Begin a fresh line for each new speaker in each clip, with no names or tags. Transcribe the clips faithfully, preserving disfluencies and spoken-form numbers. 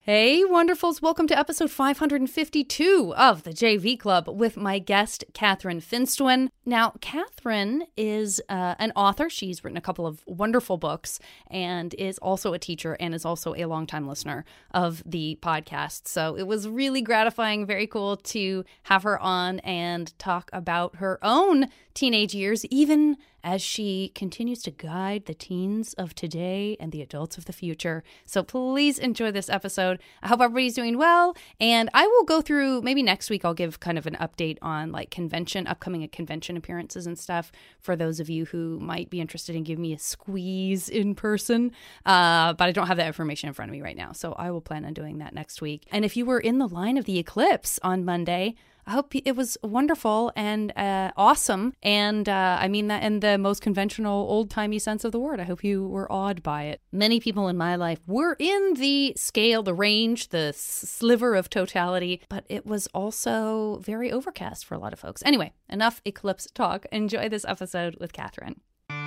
Hey, wonderfuls. Welcome to episode five hundred fifty-two of the J V Club with my guest, Katherine Finstuen. Now, Katherine is uh, an author. She's written a couple of wonderful books and is also a teacher and is also a longtime listener of the podcast. So it was really gratifying, very cool to have her on and talk about her own teenage years, even as she continues to guide the teens of today and the adults of the future. So please enjoy this episode. I hope everybody's doing well. And I will go through, maybe next week, I'll give kind of an update on like convention, upcoming convention appearances and stuff for those of you who might be interested in giving me a squeeze in person. Uh, but I don't have that information in front of me right now. So I will plan on doing that next week. And if you were in the line of the eclipse on Monday, I hope it was wonderful and uh, awesome. And uh, I mean that in the most conventional, old-timey sense of the word. I hope you were awed by it. Many people in my life were in the scale, the range, the sliver of totality, but it was also very overcast for a lot of folks. Anyway, enough eclipse talk. Enjoy this episode with Katherine.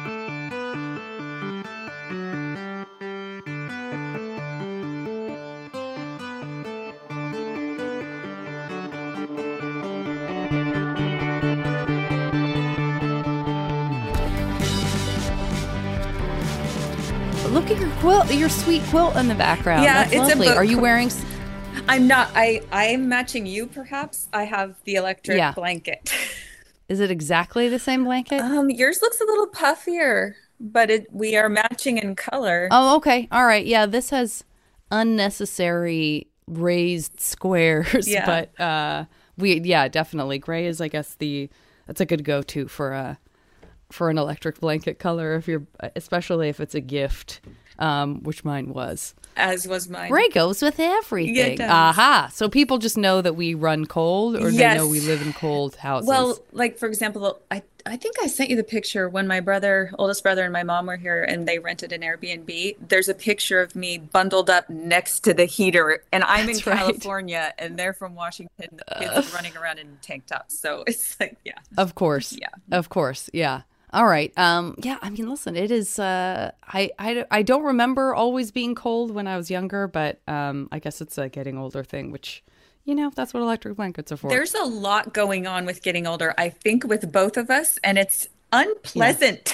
Look at your quilt, your sweet quilt in the background.
Yeah,
That's
it's
lovely.
a book.
Are you wearing?
I'm not. I I am matching you. Perhaps I have the electric
Yeah.
blanket.
Is it exactly the same blanket?
Um, yours looks a little puffier, but it we are matching in color.
Oh, okay. All right. Yeah, this has unnecessary raised squares,
Yeah.
but uh, we yeah, definitely gray is, I guess, the that's a good go-to for a for an electric blanket color if you're, especially if it's a gift, um, which mine was.
As was mine.
Gray goes with everything.
Yeah, it does.
Aha. So people just know that we run cold, or they
Yes.
know we live in cold houses.
Well, like for example, I I think I sent you the picture when my brother, oldest brother, and my mom were here, and they rented an Airbnb. There's a picture of me bundled up next to the heater, and I'm
That's
in
right.
California, and they're from Washington. The kids are running around in tank tops, so it's like, yeah,
Of course.
Yeah.
Of course. Yeah. All right. Um, yeah, I mean, listen, it is, uh, I, I, I don't remember always being cold when I was younger, but um, I guess it's a getting older thing, which, you know, that's what electric blankets are for.
There's a lot going on with getting older, I think, with both of us, and it's unpleasant.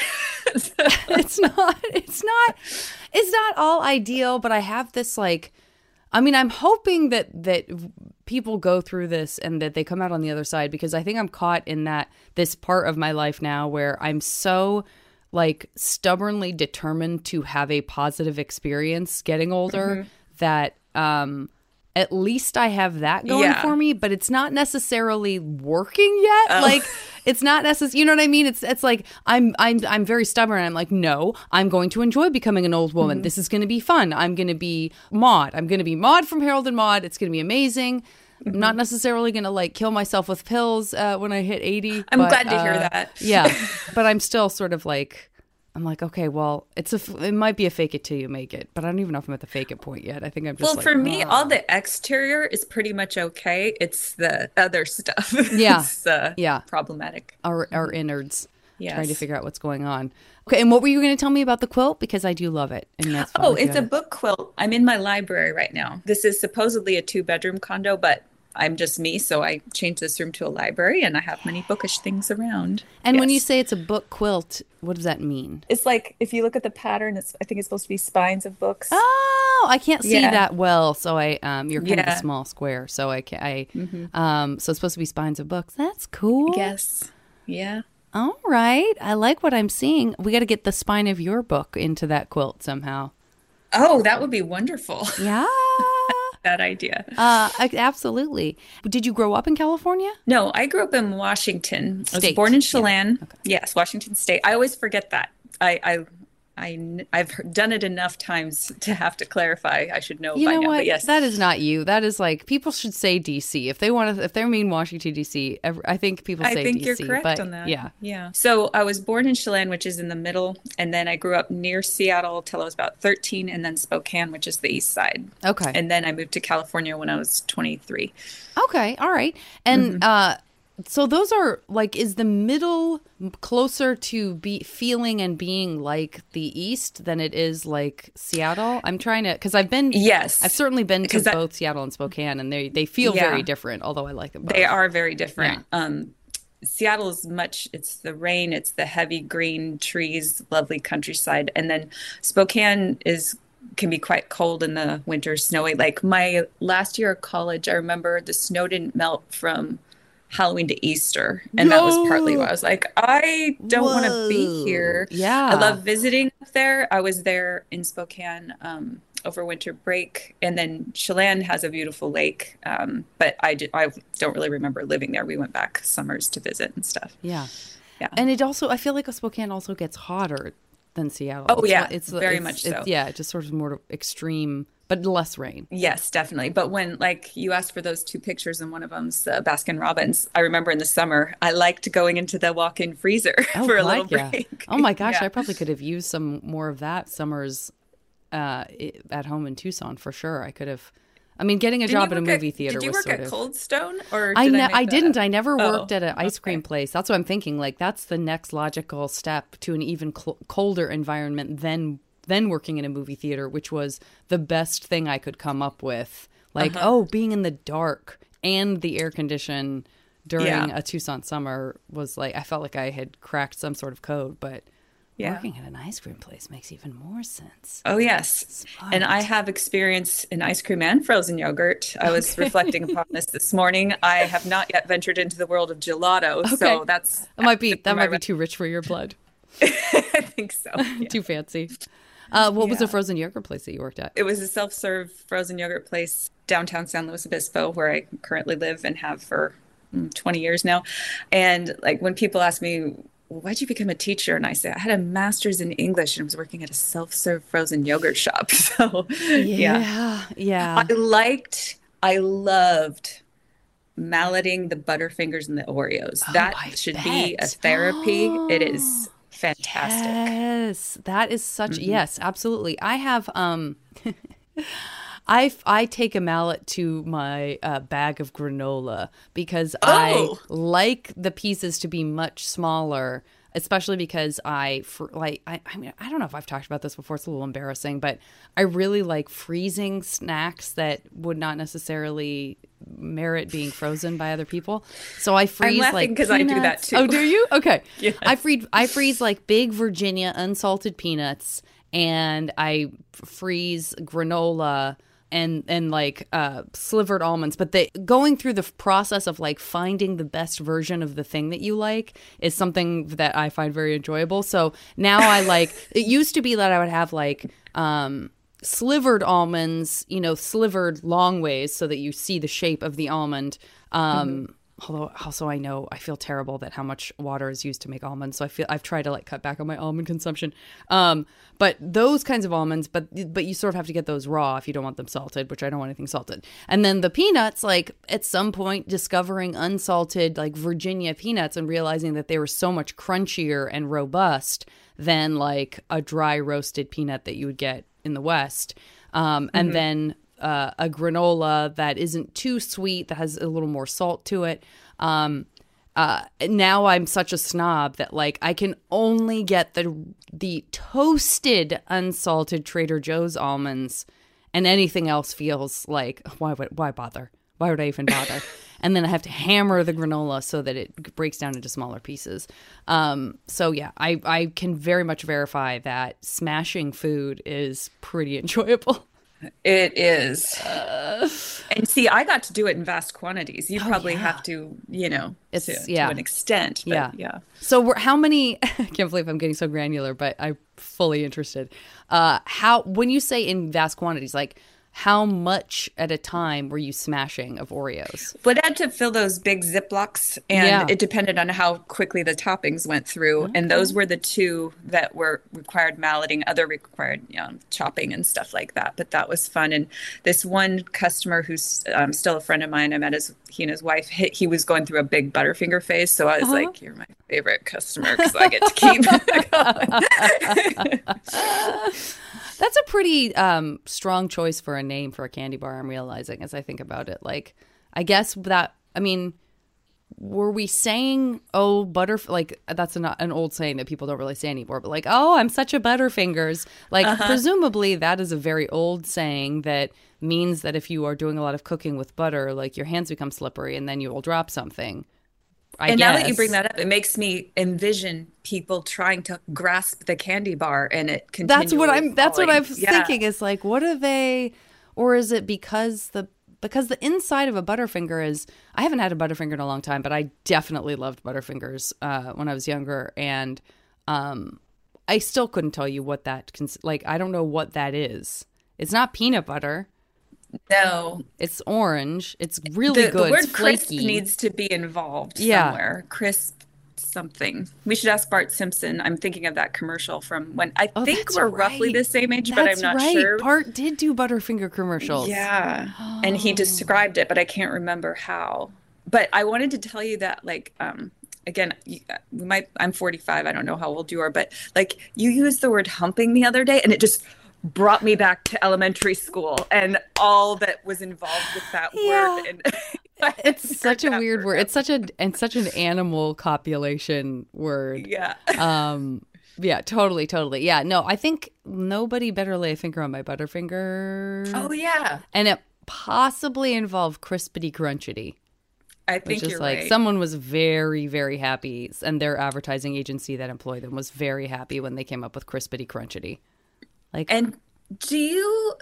it's not, it's not, it's not all ideal, but I have this like, I mean, I'm hoping that, that people go through this and that they come out on the other side, because I think I'm caught in that this part of my life now where I'm so like stubbornly determined to have a positive experience getting older
Mm-hmm.
that, um, at least I have that going
Yeah.
for me, but it's not necessarily working yet.
Oh.
Like, it's not necessary. You know what I mean? It's it's like I'm I'm I'm very stubborn. I'm like, no, I'm going to enjoy becoming an old woman.
Mm-hmm.
This is going to be fun. I'm going to be Maude. I'm going to be Maude from Harold and Maude. It's going to be amazing. I'm not necessarily going to like kill myself with pills uh, when I hit eighty.
I'm
but,
glad to hear
uh,
that.
Yeah, but I'm still sort of like. I'm like, okay, well, it's a, f- it might be a fake it till you make it, but I don't even know if I'm at the fake it point yet. I think I'm just
Well,
like,
for me,
"Ah."
all the exterior is pretty much okay. It's the other stuff.
Yeah.
it's, uh,
Yeah.
problematic.
our our innards,
Yes.
trying to figure out what's going on. Okay, and what were you going to tell me about the quilt? Because I do love it, and that's fun
Oh,
if you
it's a
have-
book quilt. I'm in my library right now. This is supposedly a two-bedroom condo, but I'm just me, so I changed this room to a library, and I have many bookish things around.
And when you
Yes.
say it's a book quilt, what does that mean?
It's like, if you look at the pattern, it's I think it's supposed to be spines of books.
Oh, I can't see
Yeah.
that well, so I um, you're kind of a
Yeah.
small square, so I can I um, so it's supposed to be spines of books. That's cool.
Yes. Yeah.
All right, I like what I'm seeing. We got to get the spine of your book into that quilt somehow.
Oh, that would be wonderful.
Yeah.
That idea.
Uh, I- absolutely. Did you grow up in California?
No, I grew up in Washington. I was
State.
born in
Yeah.
Chelan. Yes, Washington State. I always forget that. I, I, I, I've done it enough times to have to clarify. I should know
You
by
know
now.
what?
But yes,
That is not you. That is like people should say D C if they want to. If they mean Washington D C, ev- I think people
I
say
think
D C.
you're correct
but
on that.
Yeah.
Yeah. So I was born in Chelan, which is in the middle, and then I grew up near Seattle till I was about thirteen, and then Spokane, which is the east side.
Okay.
And then I moved to California when I was twenty-three.
Okay. All right. And
Mm-hmm.
uh, So those are like, is the middle closer to be feeling and being like the East than it is like Seattle? I'm trying to, because I've been,
Yes,
I've certainly been to
that,
both Seattle and Spokane, and they they feel
yeah,
very different, although I like them both.
they are very different.
Yeah.
Um, Seattle is much, it's the rain, it's the heavy green trees, lovely countryside. And then Spokane is can be quite cold in the winter, snowy. Like my last year of college, I remember the snow didn't melt from Halloween to Easter. And that was partly why I
No.
was like, I don't want to be
Whoa.
here. I
Yeah.
love visiting up there. I was there in Spokane um, over winter break. And then Chelan has a beautiful lake. Um, but I, did, I don't really remember living there. We went back summers to visit and stuff.
Yeah.
Yeah.
And it also, I feel like a Spokane also gets hotter than Seattle.
Oh,
It's
yeah,
not- it's
very
it's,
much
it's,
so.
yeah, it just sort of more extreme, but less rain.
Yes, definitely. But when, like, you asked for those two pictures, and one of them's uh, Baskin Robbins, I remember in the summer, I liked going into the walk-in freezer
Oh,
for a
God,
little
yeah.
break.
Oh my gosh,
Yeah.
I probably could have used some more of that summers uh, i- at home in Tucson for sure. I could have. I mean, getting a
Didn't you
job at a
work at,
movie theater
did you
was
work
sort
at
of.
Cold Stone, or
I
did I
ne-
make
I
that
didn't.
up?
I never
Oh,
worked at an ice cream
okay.
place. That's what I'm thinking. Like that's the next logical step to an even cl- colder environment than than working in a movie theater, which was the best thing I could come up with. Like,
Uh-huh.
oh, being in the dark and the air condition during
Yeah.
a Tucson summer was like I felt like I had cracked some sort of code, but
Yeah.
working at an ice cream place makes even more sense.
Oh, yes. And I
Smart.
have experience in ice cream and frozen yogurt. I was reflecting upon this this morning. I have not yet ventured into the world of gelato,
Okay.
so that's
That might be
on
that
my
might be
re-
too rich for your blood.
I think so. Yeah.
Too fancy. Uh, what was the
Yeah.
frozen yogurt place that you worked at?
It was a self-serve frozen yogurt place downtown San Luis Obispo, where I currently live and have for mm, twenty years now. And like when people ask me, why'd you become a teacher? And I say, I had a master's in English and was working at a self-serve frozen yogurt shop. So yeah,
Yeah, yeah.
I liked, I loved malleting the Butterfingers and the Oreos.
Oh,
That
I
should be a
bet.
therapy. It is fantastic.
Yes, that is such. Yes, absolutely. I have. Um, I I take a mallet to my uh, bag of granola because I
Oh,
like the pieces to be much smaller. Especially because I fr- like I, I mean I don't know if I've talked about this before. It's a little embarrassing, but I really like freezing snacks that would not necessarily merit being frozen by other people. So I
I'm
freeze
laughing
like
because I do that
peanuts.
too.
Oh, do you? Okay.
Yes.
I freeze I freeze like big Virginia unsalted peanuts, and I f- freeze granola and and like uh slivered almonds. But the going through the f- process of like finding the best version of the thing that you like is something that I find very enjoyable. So now I like it used to be that I would have like um slivered almonds, you know, slivered long ways so that you see the shape of the almond. Um Although also I know I feel terrible that how much water is used to make almonds, so I feel I've tried to like cut back on my almond consumption. Um, but those kinds of almonds, but but you sort of have to get those raw if you don't want them salted, which I don't want anything salted. And then the peanuts, like at some point discovering unsalted like Virginia peanuts and realizing that they were so much crunchier and robust than like a dry roasted peanut that you would get in the West. Um, and then uh, a granola that isn't too sweet, that has a little more salt to it. Um, uh, now I'm such a snob that like I can only get the the toasted unsalted Trader Joe's almonds, and anything else feels like why would why bother? Why would I even bother? And then I have to hammer the granola so that it breaks down into smaller pieces. Um, so yeah, I I can very much verify that smashing food is pretty enjoyable.
it is. And see, I got to do it in vast quantities. You
Oh,
probably
yeah.
have to, you know,
It's-
to,
yeah.
to an extent. But
Yeah.
yeah.
So we're, how many? I can't believe I'm getting so granular, but I'm fully interested. Uh, how when you say in vast quantities, like how much at a time were you smashing of Oreos?
But I had to fill those big Ziplocs, and
Yeah.
it depended on how quickly the toppings went through. And those were the two that were required malleting, other required, you know, chopping and stuff like that. But that was fun. And this one customer who's um, still a friend of mine, I met his, he and his wife, he, he was going through a big Butterfinger phase. So I was
Uh-huh.
like, you're my favorite customer because I get to keep.
That's a pretty um, strong choice for a name for a candy bar. I'm realizing as I think about it. Like, I guess that I mean, were we saying, oh, butter, like that's an, an old saying that people don't really say anymore, but like, oh, I'm such a butterfingers. Like, uh-huh. presumably that is a very old saying that means that if you are doing a lot of cooking with butter, like your hands become slippery and then you will drop something. I
and
guess.
Now that you bring that up, it makes me envision people trying to grasp the candy bar and it continually
That's what I'm,
falling.
that's what I'm
yeah.
thinking is like, what are they, or is it because the, Because the inside of a Butterfinger is, I haven't had a Butterfinger in a long time, but I definitely loved Butterfingers uh, when I was younger. And um, I still couldn't tell you what that, cons- like, I don't know what that is. It's not peanut butter.
No.
It's orange. It's really
the,
good.
The word
it's flaky.
Crisp needs to be involved
yeah.
somewhere. Crisp something. We should ask Bart Simpson. I'm thinking of that commercial from when I
oh,
think we're
right.
roughly the same age,
that's
but I'm not
right.
sure.
Bart did do Butterfinger commercials.
Yeah. And he described it, but I can't remember how. But I wanted to tell you that, like, um, again, we might, I'm forty-five. I don't know how old you are, but like you used the word humping the other day and it just brought me back to elementary school and all that was involved with that
yeah.
word. And
it's such a weird word. It's such a and such an animal copulation word.
Yeah.
Um. Yeah. Totally. Totally. Yeah. No. I think nobody better lay a finger on my Butterfinger.
Oh yeah.
And it possibly involved Crispity Crunchity.
I think
which is
you're
like
right.
Someone was very, very happy, and their advertising agency that employed them was very happy when they came up with Crispity Crunchity. Like,
and do you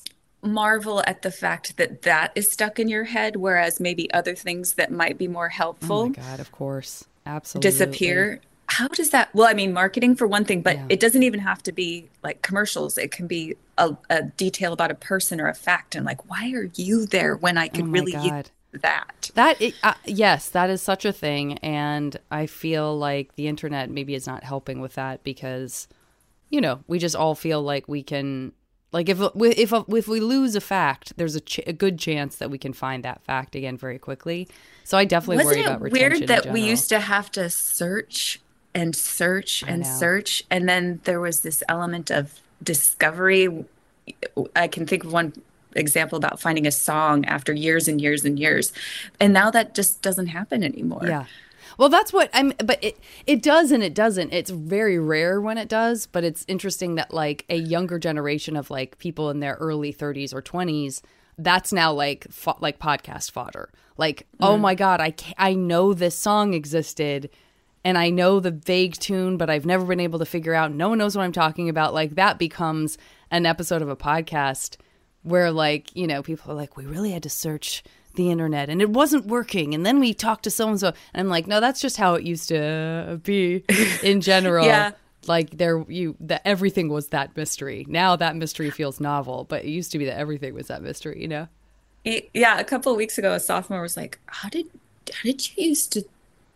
marvel at the fact that that is stuck in your head, whereas maybe other things that might be more helpful,
oh my God, of course, absolutely,
disappear? How does that? Well, I mean, marketing for one thing, but
yeah.
it doesn't even have to be like commercials. It can be a, a detail about a person or a fact, and like, why are you there when I could
oh
really
God.
use that?
That it, uh, yes, that is such a thing, and I feel like the internet maybe is not helping with that because, you know, we just all feel like we can. Like if if if we lose a fact, there's a, ch- a good chance that we can find that fact again very quickly. So I definitely
Wasn't
worry about
it
retention.
Weird that
in
we
general.
used to have to search and search and
know.
search, and then there was this element of discovery. I can think of one example about finding a song after years and years and years, and now that just doesn't happen anymore.
Yeah. Well, that's what I'm, but it, it does and it doesn't. It's very rare when it does, but it's interesting that like a younger generation of like people in their early thirties or twenties, that's now like, fo- like podcast fodder. Like, mm. oh my God, I, ca- I know this song existed and I know the vague tune, but I've never been able to figure out. No one knows what I'm talking about. Like that becomes an episode of a podcast where like, you know, people are like, we really had to search the internet and it wasn't working, and then we talked to so and so, and I'm like, no, that's just how it used to be in general.
yeah.
Like there you that everything was that mystery. Now that mystery feels novel, but it used to be that everything was that mystery, you know?
Yeah, a couple of weeks ago a sophomore was like, how did how did you used to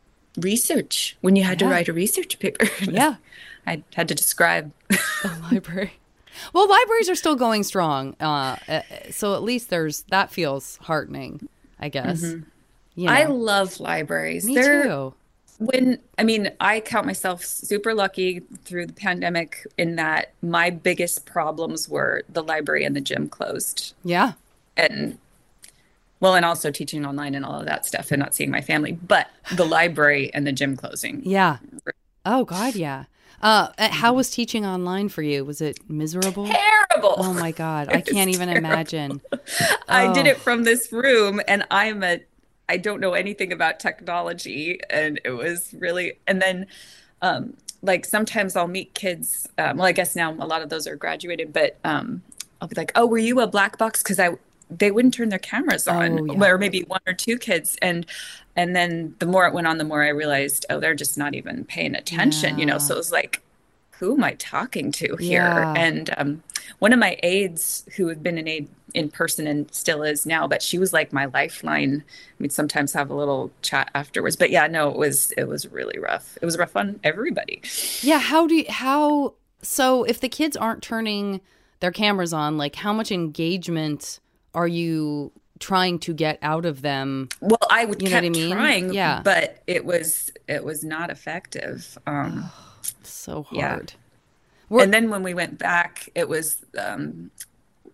research when you had
yeah.
to write a research paper?
Yeah.
I had to describe
the library. Well, libraries are still going strong, uh, so at least there's that feels heartening, I guess.
Mm-hmm.
You know.
I love libraries.
Me
They're,
too.
When I mean, I count myself super lucky through the pandemic in that my biggest problems were the library and the gym closed.
Yeah,
and well, and also teaching online and all of that stuff and not seeing my family, but the library and the gym closing.
Yeah. Oh God, yeah. Uh, how was teaching online for you? Was it miserable?
Terrible.
Oh my God. I can't even
terrible.
imagine.
I
oh.
did it from this room and I'm a, I don't know anything about technology, and it was really, and then um, like sometimes I'll meet kids. Um, well, I guess now a lot of those are graduated, but um, I'll be like, oh, were you a black box? Cause I, they wouldn't turn their cameras on,
oh, yeah.
or maybe one or two kids. And, and then the more it went on, the more I realized, oh, they're just not even paying attention,
yeah.
you know? So it was like, who am I talking to here?
Yeah.
And um, one of my aides who had been an aide in person and still is now, but she was like my lifeline. We'd sometimes have a little chat afterwards, but yeah, no, it was, it was really rough. It was rough on everybody.
Yeah. How do you, how, so if the kids aren't turning their cameras on, like how much engagement are you trying to get out of them?
Well, I would
you
kept
know what I mean?
trying,
yeah.
but it was, it was not effective. Um,
oh, so hard.
Yeah.
We're,
and then when we went back, it was, um,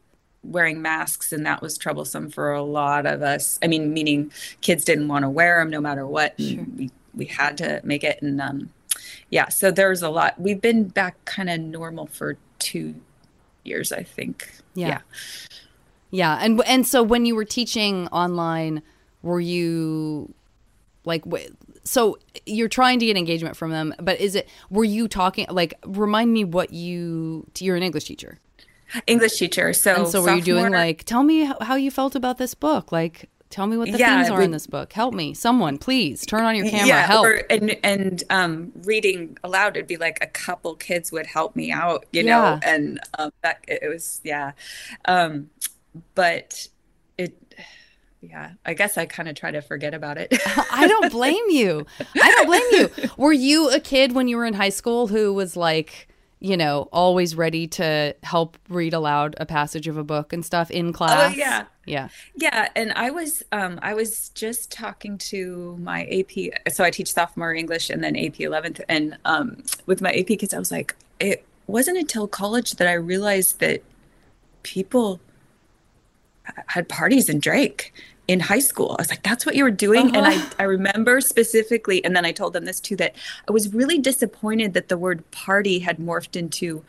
wearing masks, and that was troublesome for a lot of us. I mean, meaning kids didn't want to wear them no matter what.
Sure.
And we, we had to make it. And um, yeah, so there's a lot. We've been back kind of normal for two years, I think.
Yeah.
Yeah.
Yeah. And, and so when you were teaching online, were you like, so you're trying to get engagement from them, but is it, were you talking, like, remind me what you, you're an English teacher.
English teacher. So,
and so were you doing
sophomore-
like, tell me how, how you felt about this book? Like, tell me what the
Yeah,
themes are
we-
in this book. Help me. Someone, please turn on your camera.
Yeah,
Help.
or, and and um, reading aloud, it'd be like a couple kids would help me out, you
Yeah.
know, and um, that it was yeah, um, but it yeah, I guess I kind of try to forget about it.
I don't blame you. I don't blame you. Were you a kid when you were in high school who was like, you know, always ready to help read aloud a passage of a book and stuff in class?
Oh yeah.
Yeah.
Yeah, and I was um, I was just talking to my A P. So I teach sophomore English and then A P eleventh, and um, with my A P kids, I was like, it wasn't until college that I realized that people had parties and drank in high school. I was like, that's what you were doing.
Uh-huh.
And I, I remember specifically, and then I told them this too, that I was really disappointed that the word party had morphed into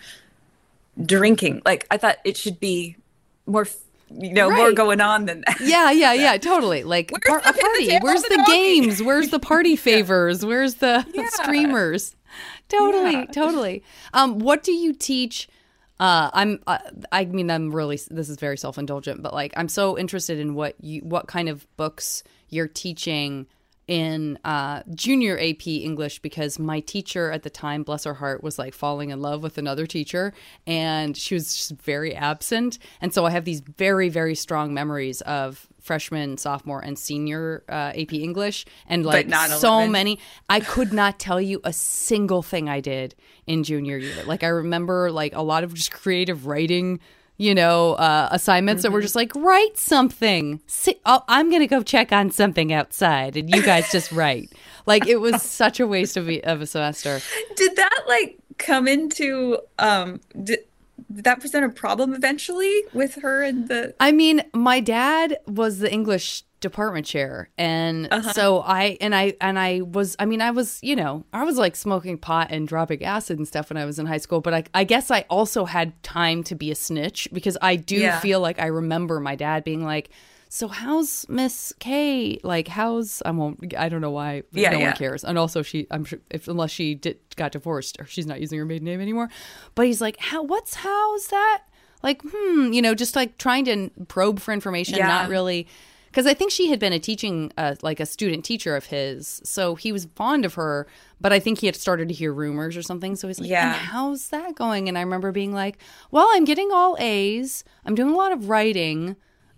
drinking. Like I thought it should be more, you know,
Right.
more going on than that.
Yeah, yeah, yeah, totally. Like
Where's
par-
the
a
pin, the
party.
table,
Where's
the
the
doggy?
games? Where's the party favors? Where's the
Yeah.
streamers? Totally,
Yeah.
totally. Um, what do you teach? Uh, I'm. Uh, I mean, I'm really. This is very self-indulgent, but like, I'm so interested in what you, what kind of books you're teaching in uh, junior A P English, because my teacher at the time, bless her heart, was like falling in love with another teacher, and she was just very absent. And so I have these very, very strong memories of freshman, sophomore, and senior uh, A P English, and like
not
so
eleven.
many. I could not tell you a single thing I did in junior year. Like I remember like a lot of just creative writing, you know, uh, assignments that were just like, write something. Sit, I'll, I'm going to go check on something outside and you guys just write. Like it was such a waste of a, of a semester.
Did that like come into, um, did, did that present a problem eventually with her and the,
I mean, my dad was the English department chair, and
Uh-huh.
so I and I and I was I mean I was you know I was like smoking pot and dropping acid and stuff when I was in high school, but I, I guess I also had time to be a snitch, because I do
Yeah.
feel like I remember my dad being like, so how's Miss K, like how's I won't I don't know why
Yeah,
no
yeah.
one cares, and also she I'm sure if unless she did got divorced or she's not using her maiden name anymore, but he's like, how what's how's that, like hmm you know just like trying to probe for information,
Yeah.
not really. Because I think she had been a teaching, uh, like a student teacher of his. So he was fond of her, but I think he had started to hear rumors or something. So he's like,
Yeah.
and how's that going? And I remember being like, well, I'm getting all A's. I'm doing a lot of writing.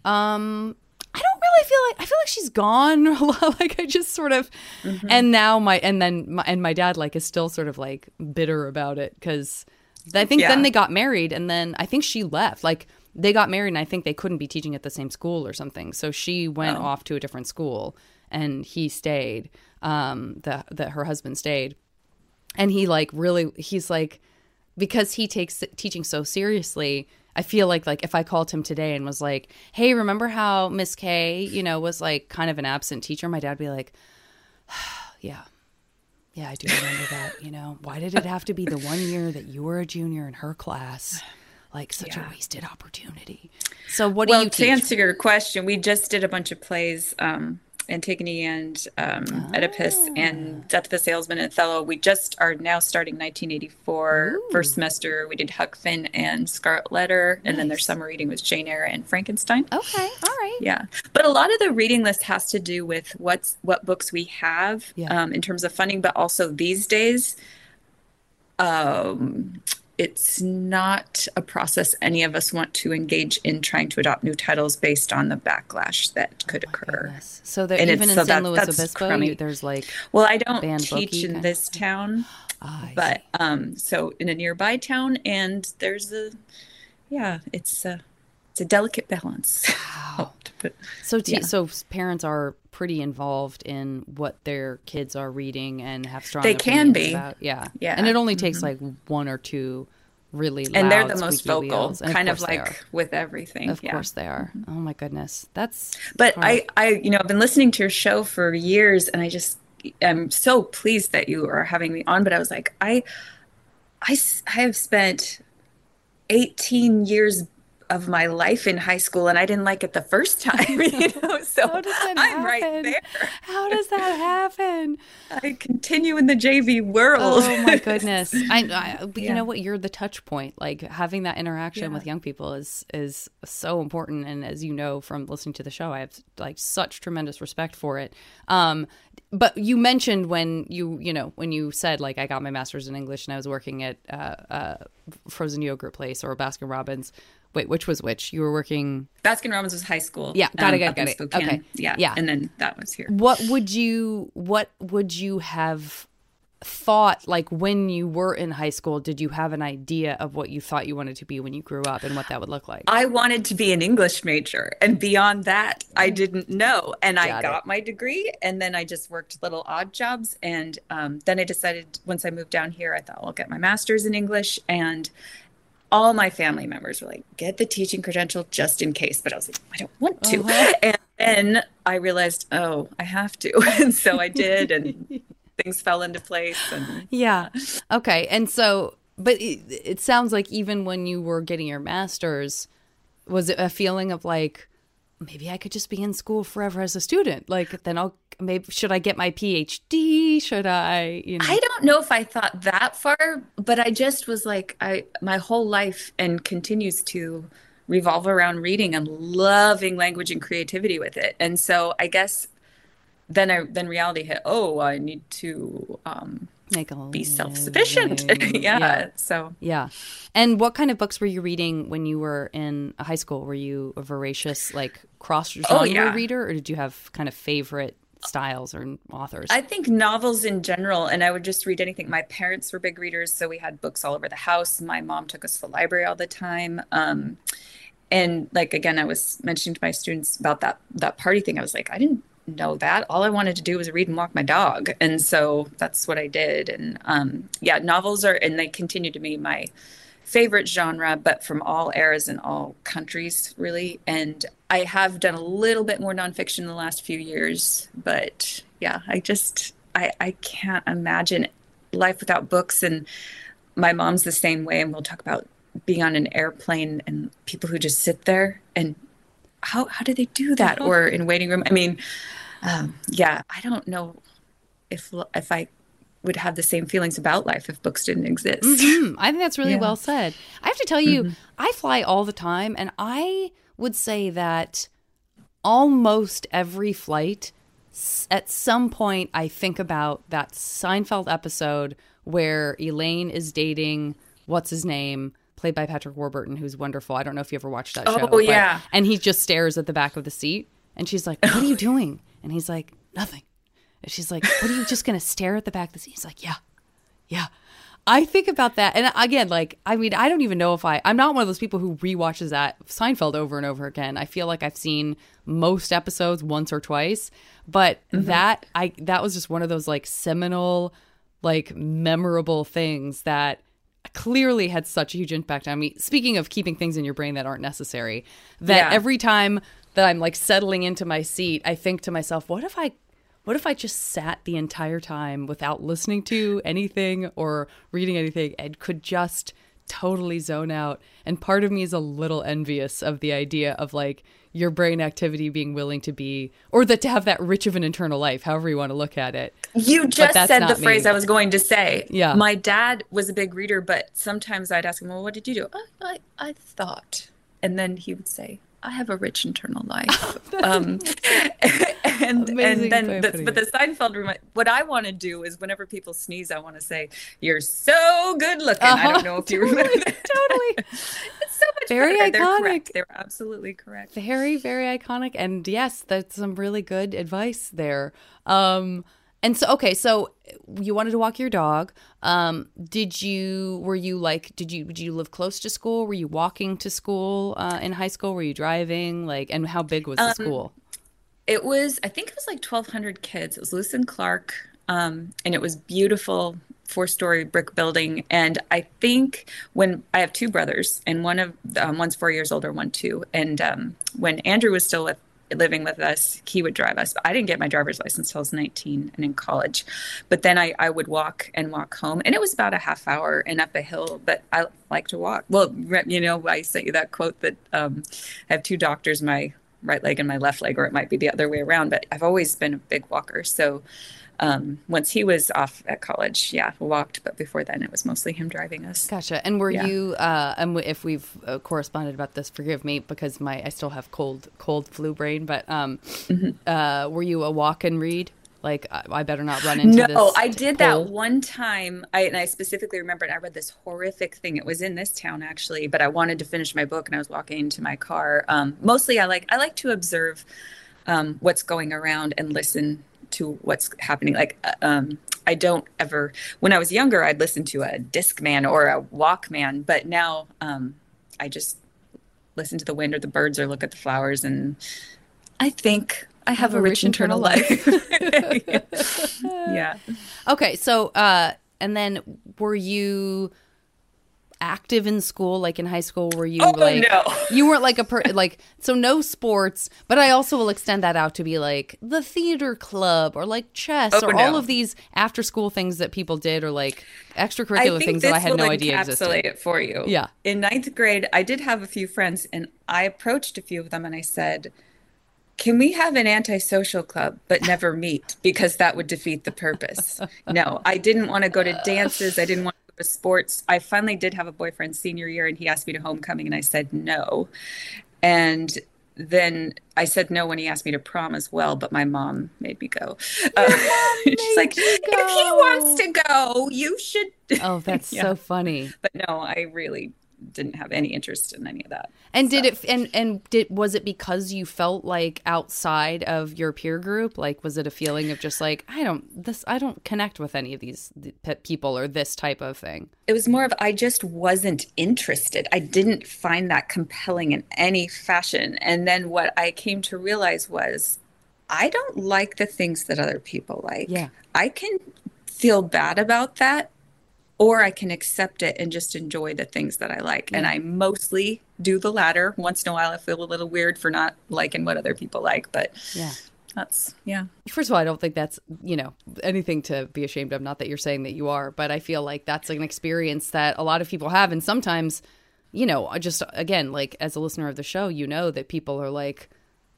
Um, I don't really feel like, I feel like she's gone. a lot. Like I just sort of,
Mm-hmm.
and now my, and then my, and my dad like is still sort of like bitter about it. Because I think
Yeah.
then they got married, and then I think she left. Like, they got married, and I think they couldn't be teaching at the same school or something. So she went
Oh.
off to a different school, and he stayed. Um, that that her husband stayed, and he like really, he's like, because he takes teaching so seriously. I feel like like if I called him today and was like, "Hey, remember how Miss K, you know, was like kind of an absent teacher?" My dad'd be like, "Yeah." Yeah, I do remember that. You know, why did it have to be the one year that you were a junior in her class? Like such
Yeah.
a wasted opportunity. So what do
well,
you
to
teach?
answer your question, we just did a bunch of plays, um, Antigone and um, Oedipus
Ah.
and Death of a Salesman and Othello. We just are now starting nineteen eighty-four.
Ooh.
First semester, we did Huck Finn and Scarlet Letter, and then their
Nice.
summer reading was Jane Eyre and Frankenstein.
Okay, all right.
Yeah, but a lot of the reading list has to do with what's what books we have
Yeah.
um, in terms of funding, but also these days, um, it's not a process any of us want to engage in trying to adopt new titles based on the backlash that could occur.
Goodness. So that
And
even
it's-
in
so
San
that-
Luis
that's
Obispo,
crummy.
you, there's like,
Well, I don't
Banned
teach
bookie
in
kind
this town,
ah, I
but
see.
um, so in a nearby town, and there's a, yeah, it's a, it's a delicate balance.
Wow.
But
So te-
yeah.
so parents are pretty involved in what their kids are reading and have strong
They can
opinions
be.
about. Yeah.
Yeah.
And it only takes like one or two really
And they're
loud,
the most
squeaky
vocal,
wheels. And
kind of
course they are.
like with everything.
Of
Yeah.
course they are. Oh my goodness. That's
But
hard.
I, I, you know, I've been listening to your show for years, and I just, I'm so pleased that you are having me on. But I was like, I, I, s- I have spent eighteen years of my life in high school, and I didn't like it the first time, you know, so
How does that
I'm right
happen?
there.
How does that happen?
I continue in the J V world.
Oh my goodness. I, I but you
Yeah.
know what? You're the touch point. Like having that interaction
Yeah.
with young people is is so important. And as you know from listening to the show, I have like such tremendous respect for it. Um, but you mentioned when you, you know, when you said like I got my master's in English and I was working at uh, uh, frozen yogurt place or Baskin Robbins. Wait, which was which? You were working.
Baskin Robbins was high school.
Yeah, got it,
um,
got it,
up in
got it.
Spokane.
Okay.
Yeah.
Yeah.
And then that was here.
What would you what would you have thought like when you were in high school? Did you have an idea of what you thought you wanted to be when you grew up and what that would look like?
I wanted to be an English major, and beyond that, I didn't know. And I
Got it.
got my degree, and then I just worked little odd jobs. And um, then I decided once I moved down here, I thought, well, I'll get my master's in English. And all my family members were like, get the teaching credential just in case. But I was like, I don't want to.
Uh-huh.
And then I realized, oh, I have to. And so I did, and things fell into place. And
Yeah. Okay. And so, but it, it sounds like even when you were getting your master's, was it a feeling of like, maybe I could just be in school forever as a student? Like, then I'll maybe, should I get my PhD? Should I, you know?
I don't know if I thought that far, but I just was like, I my whole life and continues to revolve around reading and loving language and creativity with it. And so I guess then I then reality hit, oh, I need to um,
Make a
be self-sufficient.
living.
yeah.
Yeah.
So
Yeah. And what kind of books were you reading when you were in high school? Were you a voracious, like, cross-genre
Oh, yeah.
reader, or did you have kind of favorite styles or authors?
I think novels in general, and I would just read anything. My parents were big readers, so we had books all over the house. My mom took us to the library all the time. Um, and like again, I was mentioning to my students about that that party thing. I was like, I didn't know that. All I wanted to do was read and walk my dog, and so that's what I did. And um, yeah, novels are, and they continue to be my favorite genre, but from all eras and all countries, really. And I have done a little bit more nonfiction in the last few years, but yeah, I just I I can't imagine life without books. And my mom's the same way, and we'll talk about being on an airplane and people who just sit there and how how do they do that, or in waiting room. I mean, um, yeah, I don't know if if I would have the same feelings about life if books didn't exist.
Mhm. I think that's really
Yeah.
well said. I have to tell you, I fly all the time, and I would say that almost every flight, s- at some point, I think about that Seinfeld episode where Elaine is dating, what's his name, played by Patrick Warburton, who's wonderful. I don't know if you ever watched that show.
Oh,
but-
yeah.
and he just stares at the back of the seat, and she's like, what are you doing? And he's like, nothing. And she's like, what are you just going to stare at the back of the seat? He's like, yeah. Yeah. I think about that. And again, like, I mean, I don't even know if I, I'm not one of those people who rewatches that Seinfeld over and over again. I feel like I've seen most episodes once or twice, but that, I, that was just one of those like seminal, like memorable things that clearly had such a huge impact on me. Speaking of keeping things in your brain that aren't necessary, that
Yeah.
every time that I'm like settling into my seat, I think to myself, what if I What if I just sat the entire time without listening to anything or reading anything and could just totally zone out? And part of me is a little envious of the idea of like your brain activity being willing to be, or that to have that rich of an internal life, however you want to look at it.
You just
that's
said the
not
phrase
me.
I was going to say.
Yeah.
My dad was a big reader, but sometimes I'd ask him, well, what did you do? I, I, I thought. And then he would say, I have a rich internal life. um, and
Amazing
and then,
way of
the,
putting
but the
it.
Seinfeld, remi- what I want to do is whenever people sneeze, I want to say, you're so good looking. I
Uh-huh.
don't know if you remember that.
Totally.
It's so much
Very
better. They're
iconic.
correct. They're absolutely correct.
Very, very iconic. And yes, that's some really good advice there. Um, and so, okay, so you wanted to walk your dog. Um, did you, were you like, did you, did you live close to school? Were you walking to school uh, in high school? Were you driving? Like, and how big was the school?
It was, I think it was like twelve hundred kids. It was Lewis and Clark, um, and it was beautiful. four-story brick building. And I think when I have two brothers, and one of um, one's four years older, one two. And um, when Andrew was still with living with us, he would drive us. I didn't get my driver's license till I was nineteen and in college. But then I, I would walk and walk home. And it was about a half hour and up a hill, but I like to walk. Well, you know, I sent you that quote that um, I have two doctors, my right leg and my left leg, or it might be the other way around. But I've always been a big walker. So um, once he was off at college, yeah, walked. But before then, it was mostly him driving us.
Gotcha. And were
yeah.
you, uh, and if we've uh, corresponded about this, forgive me, because my I still have cold, cold flu brain. But um, mm-hmm. uh, were you a walk and read? Like, I, I better not run into
no,
this.
No, I did
pole.
that one time. I, and I specifically remembered I read this horrific thing. It was in this town, actually, but I wanted to finish my book, and I was walking into my car. Um, mostly, I like I like to observe um, what's going around and listen to what's happening. Like, um, I don't ever, when I was younger, I'd listen to a Discman or a Walkman, but now um, I just listen to the wind or the birds or look at the flowers, and I think I have, have a, a rich, rich internal, internal life. Yeah.
Okay. So, uh, and then were you active in school, like in high school? Were you
oh,
like,
no.
you weren't like a, per- like, so no sports, but I also will extend that out to be like the theater club or like chess
oh,
or
no.
all of these after school things that people did, or like extracurricular things that I had no idea existed.
I think this will encapsulate it for you.
Yeah.
In ninth grade, I did have a few friends, and I approached a few of them and I said, can we have an antisocial club but never meet, because that would defeat the purpose? No, I didn't want to go to dances. I didn't want to go to sports. I finally did have a boyfriend senior year, and he asked me to homecoming, and I said no. And then I said no when he asked me to prom as well, but my mom made me go. Uh, she's like, if he wants to go, you should.
Oh, that's yeah. so funny.
But no, I really didn't have any interest in any of that.
And
so.
did it and and did was it because you felt like outside of your peer group? Like, was it a feeling of just like, I don't this I don't connect with any of these people or this type of thing?
It was more of, I just wasn't interested. I didn't find that compelling in any fashion. And then what I came to realize was, I don't like the things that other people like.
Yeah.
I can feel bad about that, or I can accept it and just enjoy the things that I like. Yeah. And I mostly do the latter. Once in a while, I feel a little weird for not liking what other people like. But
yeah,
that's, yeah.
First of all, I don't think that's, you know, anything to be ashamed of. Not that you're saying that you are, but I feel like that's an experience that a lot of people have. And sometimes, you know, just, again, like as a listener of the show, you know that people are like,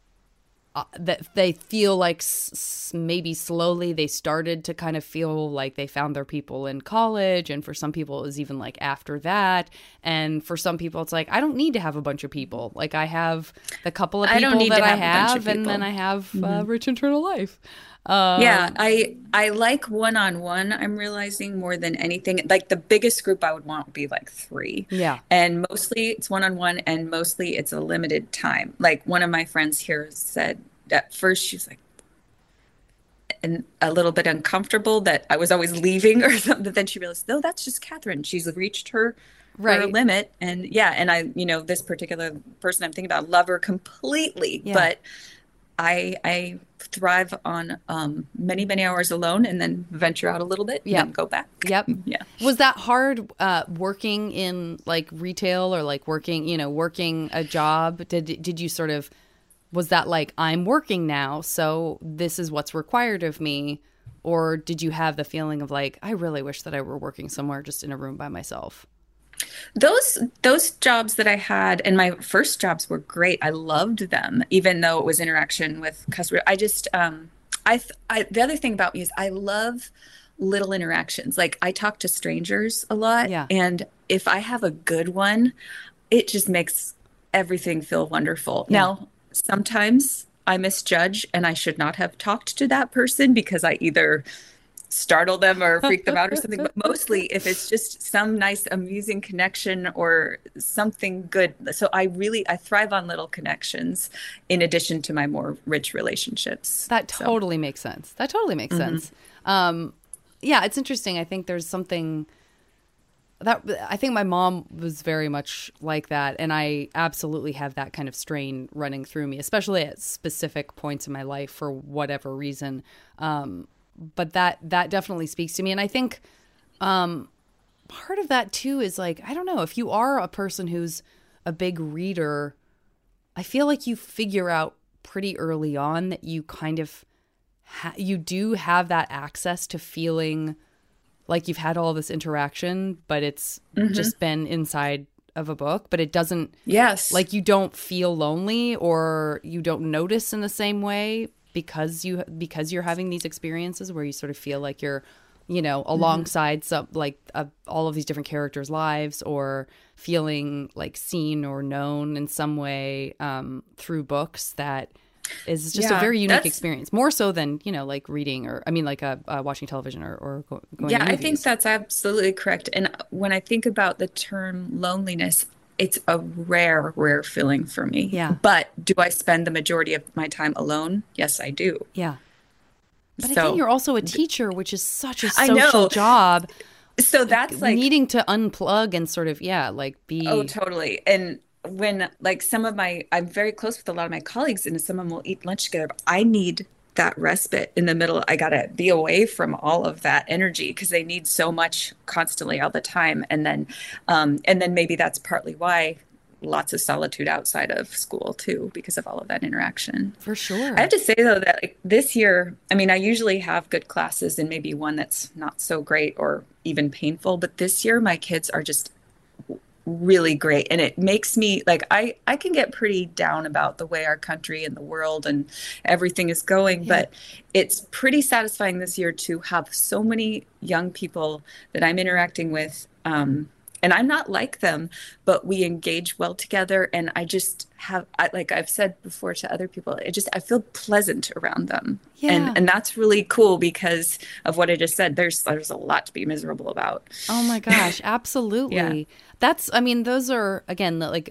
Uh, that they feel like s- maybe slowly they started to kind of feel like they found their people in college. And for some people, it was even like after that. And for some people, it's like, I don't need to have a bunch of people. Like, I have the couple of people that I have, and then I have a mm-hmm. rich internal life. Um,
yeah, I I like one-on-one, I'm realizing, more than anything. Like, the biggest group I would want would be like three.
Yeah.
And mostly it's one-on-one, and mostly it's a limited time. Like, one of my friends here said at first, she was like, and a little bit uncomfortable that I was always leaving or something. But then she realized, no, that's just Catherine. She's reached her,
right.
her limit. And yeah, and I, you know, this particular person I'm thinking about, love her completely. Yeah. But I I thrive on um, many, many hours alone, and then venture out a little bit and yep. then go back.
Yep.
Yeah.
Was that hard uh, working in like retail, or like working, you know, working a job? Did did you sort of, was that like, I'm working now, so this is what's required of me? Or did you have the feeling of like, I really wish that I were working somewhere just in a room by myself?
Those those jobs that I had, and my first jobs were great. I loved them, even though it was interaction with customers. I just, um, I, I the other thing about me is I love little interactions. Like, I talk to strangers a lot,
yeah.
and if I have a good one, it just makes everything feel wonderful.
Yeah.
Now, sometimes I misjudge, and I should not have talked to that person because I either startle them or freak them out or something. But mostly if it's just some nice, amusing connection or something good. So I really, I thrive on little connections in addition to my more rich relationships.
That totally
so.
makes sense. That totally makes
Mm-hmm.
sense. Um, yeah, it's interesting. I think there's something that I think my mom was very much like that. And I absolutely have that kind of strain running through me, especially at specific points in my life for whatever reason. Um, But that that definitely speaks to me. And I think um, part of that too is like, I don't know, if you are a person who's a big reader, I feel like you figure out pretty early on that you kind of, ha- you do have that access to feeling like you've had all this interaction, but it's mm-hmm. just been inside of a book, but it doesn't,
yes,
like you don't feel lonely or you don't notice in the same way because you, because you're having these experiences where you sort of feel like you're, you know, alongside mm-hmm. some like uh, all of these different characters' lives, or feeling like seen or known in some way um, through books. That is just yeah, a very unique experience, more so than, you know, like reading or I mean like uh, uh, watching television or, or go, going
yeah
to movies.
I think that's absolutely correct. And when I think about the term loneliness, it's a rare rare feeling for me.
Yeah.
But do I spend the majority of my time alone? Yes, I do.
Yeah. But
so,
again, you're also a teacher, which is such a
I
social
know.
job.
So that's like
needing to unplug and sort of, yeah, like be.
Oh, totally. And when like some of my, I'm very close with a lot of my colleagues, and some of them will eat lunch together, but I need that respite in the middle. I got to be away from all of that energy because they need so much constantly all the time. And then, um, and then maybe that's partly why lots of solitude outside of school too, because of all of that interaction.
For sure.
I have to say though that like, this year, I mean, I usually have good classes and maybe one that's not so great or even painful, but this year my kids are just really great. And it makes me like, I, I can get pretty down about the way our country and the world and everything is going, yeah. but it's pretty satisfying this year to have so many young people that I'm interacting with, um, and I'm not like them, but we engage well together. And I just have, I, like I've said before to other people, it just, I feel pleasant around them.
Yeah.
And and that's really cool because of what I just said. There's, there's a lot to be miserable about.
Oh my gosh. Absolutely. Yeah. That's, I mean, those are, again, like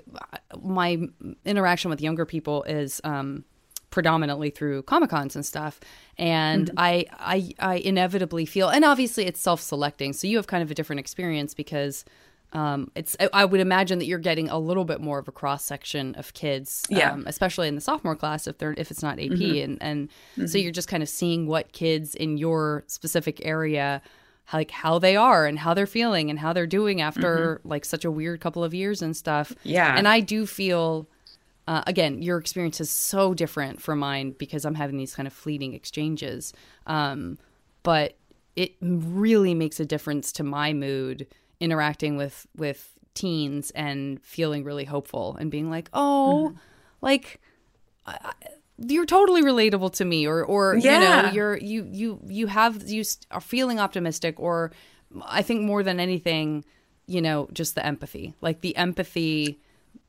my interaction with younger people is um, predominantly through Comic-Cons and stuff. And mm-hmm. I, I, I inevitably feel, and obviously it's self-selecting. So you have kind of a different experience because Um, it's, I would imagine that you're getting a little bit more of a cross section of kids,
yeah.
um, especially in the sophomore class if they're if it's not A P, mm-hmm. and and mm-hmm. so you're just kind of seeing what kids in your specific area, like how they are and how they're feeling and how they're doing after mm-hmm. like such a weird couple of years and stuff.
Yeah,
and I do feel, uh, again, your experience is so different from mine because I'm having these kind of fleeting exchanges, um, but it really makes a difference to my mood. Interacting with with teens and feeling really hopeful and being like, oh, mm-hmm. like I, you're totally relatable to me, or or
yeah.
you know, you're you you you have you are feeling optimistic, or I think more than anything, you know, just the empathy, like the empathy,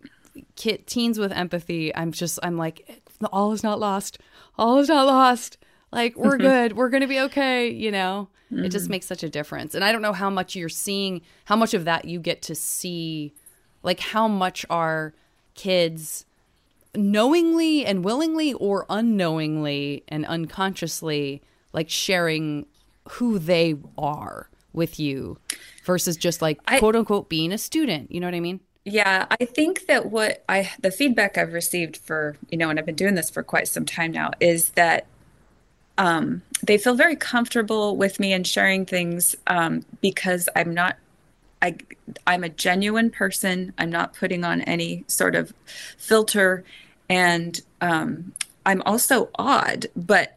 kid, teens with empathy. I'm just I'm like, all is not lost, all is not lost. Like we're good, we're gonna be okay, you know. Mm-hmm. It just makes such a difference. And I don't know how much you're seeing, how much of that you get to see, like how much are kids knowingly and willingly or unknowingly and unconsciously like sharing who they are with you versus just like I, quote unquote being a student. You know what I mean?
Yeah, I think that what I, the feedback I've received for, you know, and I've been doing this for quite some time now, is that Um, they feel very comfortable with me and sharing things um, because I'm not, I, I'm a genuine person. I'm not putting on any sort of filter. And um, I'm also odd, but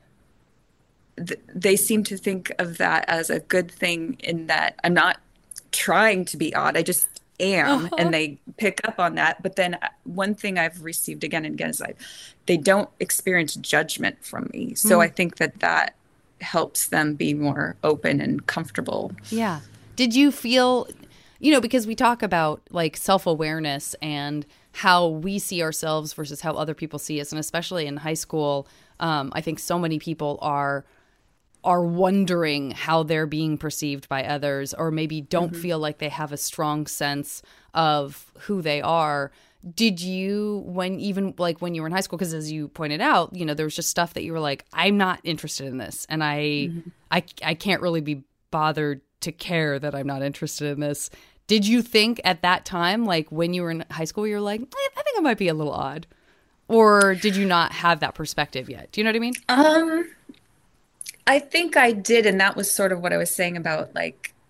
th- they seem to think of that as a good thing in that I'm not trying to be odd. I just am, uh-huh. and they pick up on that. But then one thing I've received again and again is like, they don't experience judgment from me. So mm. I think that that helps them be more open and comfortable.
Yeah. Did you feel, you know, because we talk about like self-awareness and how we see ourselves versus how other people see us. And especially in high school, um, I think so many people are are wondering how they're being perceived by others, or maybe don't mm-hmm. feel like they have a strong sense of who they are. Did you, when even like when you were in high school, because as you pointed out, you know, there was just stuff that you were like, I'm not interested in this. And I, mm-hmm. I, I can't really be bothered to care that I'm not interested in this. Did you think at that time, like when you were in high school, you're like, I think I might be a little odd? Or did you not have that perspective yet? Do you know what I mean?
Um, I think I did. And that was sort of what I was saying about like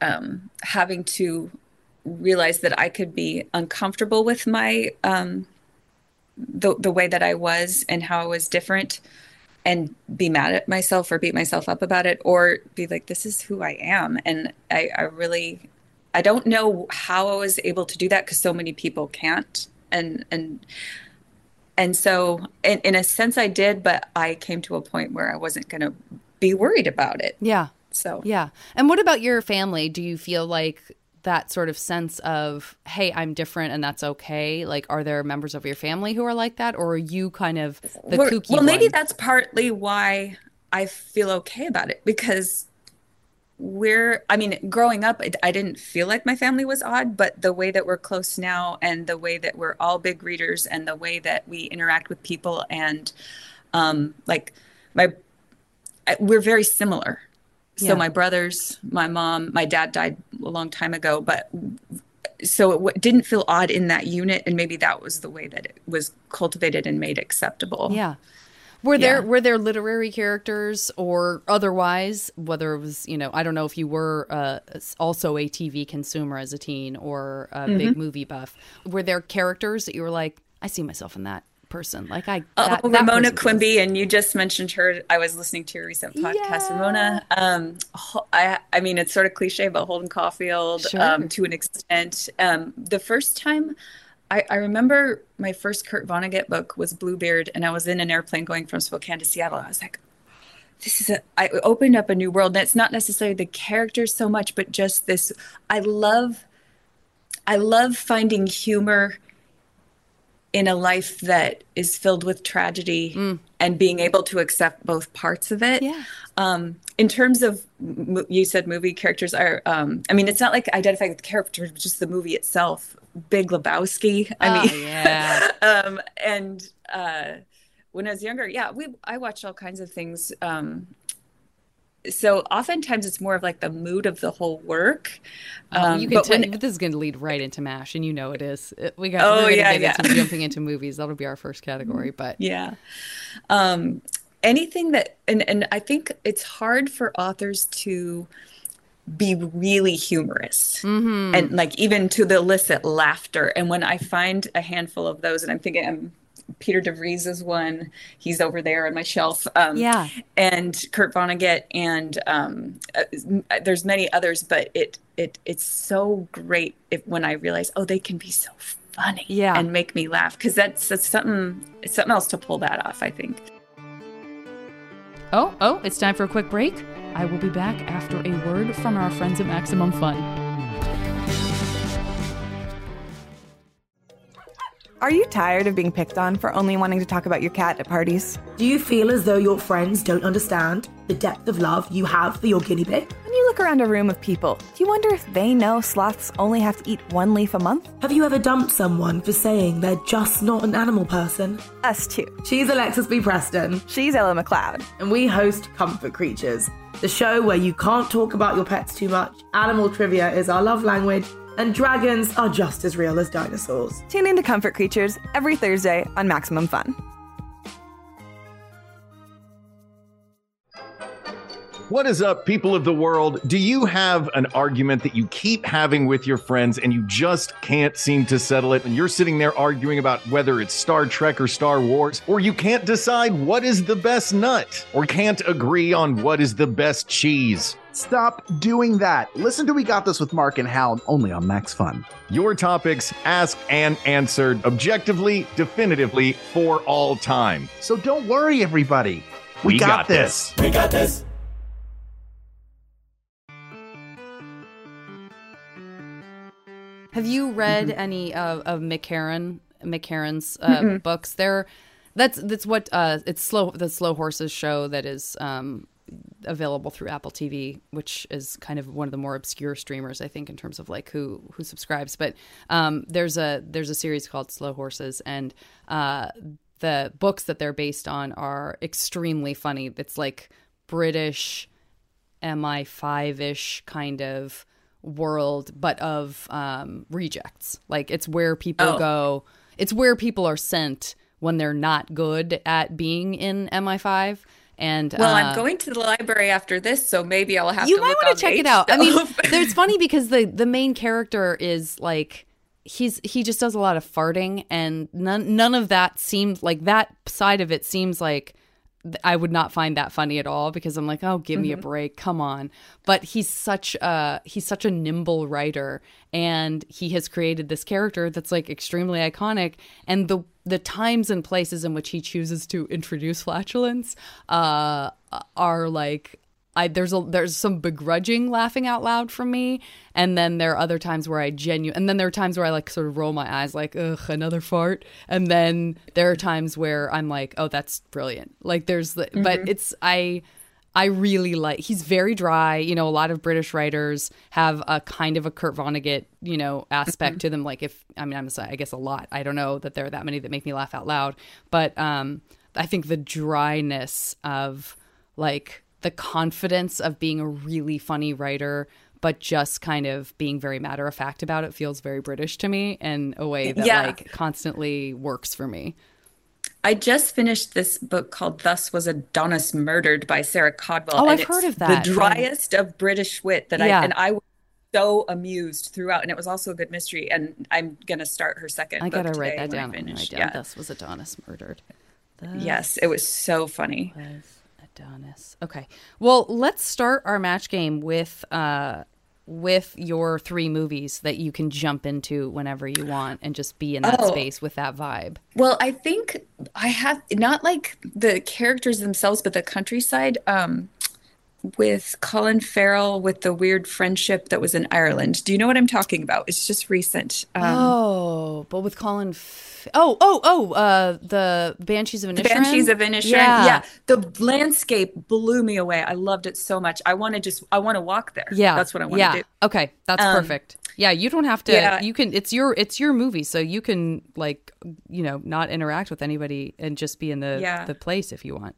um, having to realize that I could be uncomfortable with my um, the the way that I was and how I was different, and be mad at myself or beat myself up about it, or be like, this is who I am. And I, I really, I don't know how I was able to do that, because so many people can't. And, and, and so in, in a sense I did, but I came to a point where I wasn't going to be worried about it.
Yeah.
So,
yeah. And what about your family? Do you feel like that sort of sense of, hey, I'm different and that's okay? Like, are there members of your family who are like that, or are you kind of the
We're,
kooky
well, maybe
one?
that's partly why I feel okay about it, because we're, I mean, growing up, I, I didn't feel like my family was odd, but the way that we're close now, and the way that we're all big readers, and the way that we interact with people, and um, like my, we're very similar. So
Yeah.
my brothers, my mom, my dad died a long time ago, but so it w- didn't feel odd in that unit. And maybe that was the way that it was cultivated and made acceptable.
Yeah. Were there
Yeah.
were there literary characters or otherwise, whether it was, you know, I don't know if you were uh, also a T V consumer as a teen or a
Mm-hmm.
big movie buff, were there characters that you were like, I see myself in that person? Like, I
Oh,
that, that
Ramona
person feels-
Quimby, and you just mentioned her. I was listening to your recent podcast,
Yeah.
Ramona. Um, ho- I, I mean, it's sort of cliche, but Holden Caulfield,
Sure.
um, to an extent. Um, the first time, I, I remember my first Kurt Vonnegut book was Bluebeard, and I was in an airplane going from Spokane to Seattle. I was like, this is a, I opened up a new world. And it's not necessarily the characters so much, but just this, I love, I love finding humor in a life that is filled with tragedy,
Mm.
and being able to accept both parts of it.
Yeah.
Um, in terms of, m- you said movie characters are, um, I mean, it's not like identifying with characters, but just the movie itself. Big Lebowski. I
Oh,
mean,
yeah.
um, and uh, when I was younger, yeah, we I watched all kinds of things. Um, so oftentimes it's more of like the mood of the whole work.
Um,
Um,
you can
but
tell,
when,
this is going to lead right into MASH, and you know it is. It- we got.
Oh,
we're gonna
yeah,
get
yeah.
into jumping into movies. That'll be our first category. But
yeah. Um, anything that, and, and I think it's hard for authors to be really humorous,
Mhm.
and like even to the elicit laughter. And when I find a handful of those, and I'm thinking, um, Peter DeVries is one. He's over there on my shelf. Um,
Yeah.
And Kurt Vonnegut, and um, uh, there's many others, but it it it's so great if, when I realize, oh, they can be so funny,
Yeah.
and make me laugh, because that's, that's something it's something else to pull that off, I think.
Oh, oh, it's time for a quick break. I will be back after a word from our friends at Maximum Fun.
Are you tired of being picked on for only wanting to talk about your cat at parties?
Do you feel as though your friends don't understand the depth of love you have for your guinea pig?
When you look around a room of people, do you wonder if they know sloths only have to eat one leaf a month?
Have you ever dumped someone for saying they're just not an animal person?
Us too.
She's Alexis B. Preston,
She's Ella McLeod.
and we host Comfort Creatures, the show where you can't talk about your pets too much, animal trivia is our love language, and dragons are just as real as dinosaurs.
Tune into Comfort Creatures every Thursday on Maximum Fun.
What is up, people of the world? Do you have an argument that you keep having with your friends and you just can't seem to settle it? And you're sitting there arguing about whether it's Star Trek or Star Wars, or you can't decide what is the best nut, or can't agree on what is the best cheese.
Stop doing that. Listen to We Got This with Mark and Hal only on Max Fun.
Your topics asked and answered objectively, definitively, for all time.
So don't worry, everybody. We,
We
got,
got
this.
We got this.
Have you read
Mm-hmm.
any of, of McCarran McCarran's uh, books? They're that's that's what uh, it's slow the Slow Horses show that is um, available through Apple T V, which is kind of one of the more obscure streamers, I think, in terms of like who who subscribes. But um, there's a there's a series called Slow Horses, and uh, the books that they're based on are extremely funny. It's like British M I five ish kind of world, but of um, rejects. Like it's where people
Oh.
go. It's where people are sent when they're not good at being in M I five. And
well,
uh,
I'm going to the library after this, so maybe I'll have
you
to
might
look
want
on
to check
the
it out. I mean,
stove.
it's funny because the the main character is like he's he just does a lot of farting, and none none of that seemed like that side of it seems like I would not find that funny at all, because I'm like, oh, give me a break, come on. But he's such a he's such a nimble writer, and he has created this character that's like extremely iconic. And the the times and places in which he chooses to introduce flatulence uh, are like, I there's a there's some begrudging laughing out loud from me, and then there are other times where I genuine, and then there are times where I like sort of roll my eyes like, ugh, another fart, and then there are times where I'm like, oh, that's brilliant. Like there's the, mm-hmm. but it's I I really like, he's very dry. You know, a lot of British writers have a kind of a Kurt Vonnegut, you know, aspect mm-hmm. to them. Like if I mean I'm I guess a lot. I don't know that there are that many that make me laugh out loud, but um, I think the dryness of like the confidence of being a really funny writer, but just kind of being very matter of fact about it feels very British to me in a way that
yeah.
like constantly works for me.
I just finished this book called Thus Was Adonis Murdered by Sarah Caldwell.
Oh,
and
I've
it's
heard of that.
The driest of British wit that
yeah.
I, and I was so amused throughout. And it was also a good mystery. And I'm going to start her second
I
book
gotta write
today
that
when I
down.
finish.
Write down.
Yeah.
Thus Was Adonis Murdered. Thus
yes, it was so funny.
Was Adonis. Okay. Well, let's start our match game with uh with your three movies that you can jump into whenever you want and just be in that
oh.
space with that vibe.
Well, I think I have not like the characters themselves, but the countryside um, with Colin Farrell with the weird friendship that was in Ireland. Do you know what I'm talking about? It's just recent. Um,
oh, but with Colin. F- oh, oh, oh, uh, the Banshees of Inisherin.
The Banshees of Inisherin.
Yeah.
yeah. The landscape blew me away. I loved it so much. I want to just, I want to walk there.
Yeah.
That's what I want to
yeah.
do.
Okay. That's um, perfect. Yeah. You don't have to,
yeah.
you can, it's your, it's your movie. So you can like, you know, not interact with anybody and just be in the,
yeah.
the place if you want.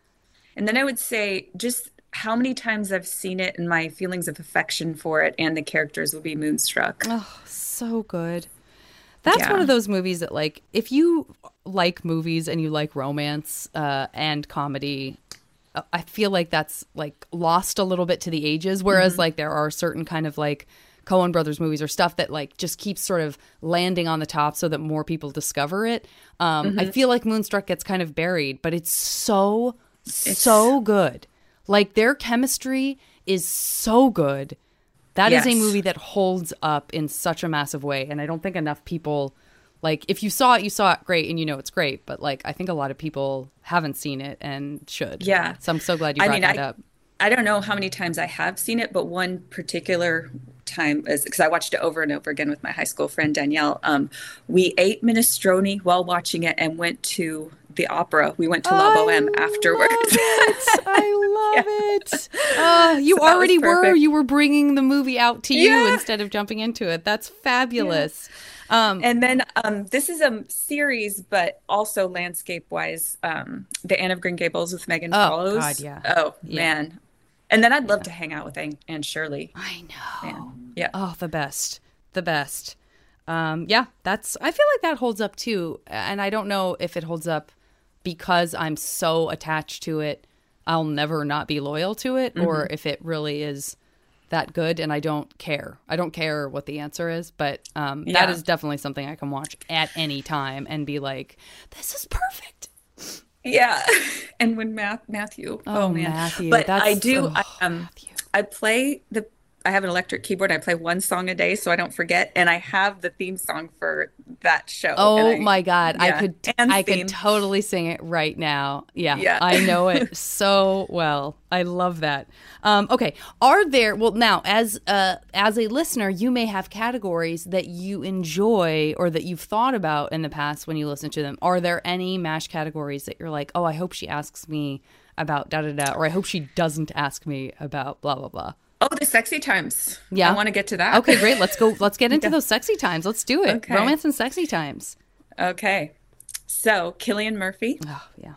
And then I would say just how many times I've seen it and my feelings of affection for it and the characters would be Moonstruck.
Oh, so good. That's
yeah.
one of those movies that, like, if you like movies and you like romance uh, and comedy, I feel like that's, like, lost a little bit to the ages. Whereas, mm-hmm. like, there are certain kind of, like, Coen Brothers movies or stuff that, like, just keeps sort of landing on the top so that more people discover it. Um, mm-hmm. I feel like Moonstruck gets kind of buried, but it's so, it's... so good. Like, their chemistry is so good. That yes. is a movie that holds up in such a massive way. And I don't think enough people, like, if you saw it, you saw it, great, and you know it's great. But, like, I think a lot of people haven't seen it and should.
Yeah.
So I'm so glad you brought
I mean,
that
I,
up.
I don't know how many times I have seen it, but one particular time is because I watched it over and over again with my high school friend Danielle. Um, we ate minestrone while watching it and went to the opera. We went to La Boheme afterwards.
It. I love
yeah.
it. Uh, you
so
already were. You were bringing the movie out to you
yeah.
instead of jumping into it. That's fabulous. Yeah. Um,
and then um, this is a series, but also landscape-wise, um, The Anne of Green Gables with Megan
oh,
Follows.
God, yeah.
Oh,
yeah.
man. And then I'd love
yeah.
to hang out with Anne, Anne Shirley.
I know.
Man. Yeah.
Oh, the best. The best. Um, yeah, that's, I feel like that holds up too. And I don't know if it holds up because I'm so attached to it, I'll never not be loyal to it, mm-hmm. or if it really is that good and I don't care. I don't care what the answer is, but um, yeah. that is definitely something I can watch at any time and be like, this is perfect.
Yeah. And when Math- Matthew, oh, oh man.
Matthew,
but
that's,
I do,
oh,
I, um,
Matthew.
I play the, I have an electric keyboard. I play one song a day so I don't forget. And I have the theme song for that show.
Oh
I,
my God.
Yeah,
I could,
and
I
theme.
could totally sing it right now. Yeah,
yeah.
I know it so well. I love that. Um, okay. Are there, well now as, uh, as a listener, you may have categories that you enjoy or that you've thought about in the past when you listen to them. Are there any MASH categories that you're like, oh, I hope she asks me about da da da, or I hope she doesn't ask me about blah, blah, blah?
Oh, the sexy times.
Yeah.
I want to get to that.
Okay, great. Let's go. Let's get into
yeah.
those sexy times. Let's do it.
Okay.
Romance and sexy times.
Okay. So, Cillian Murphy.
Oh, yeah.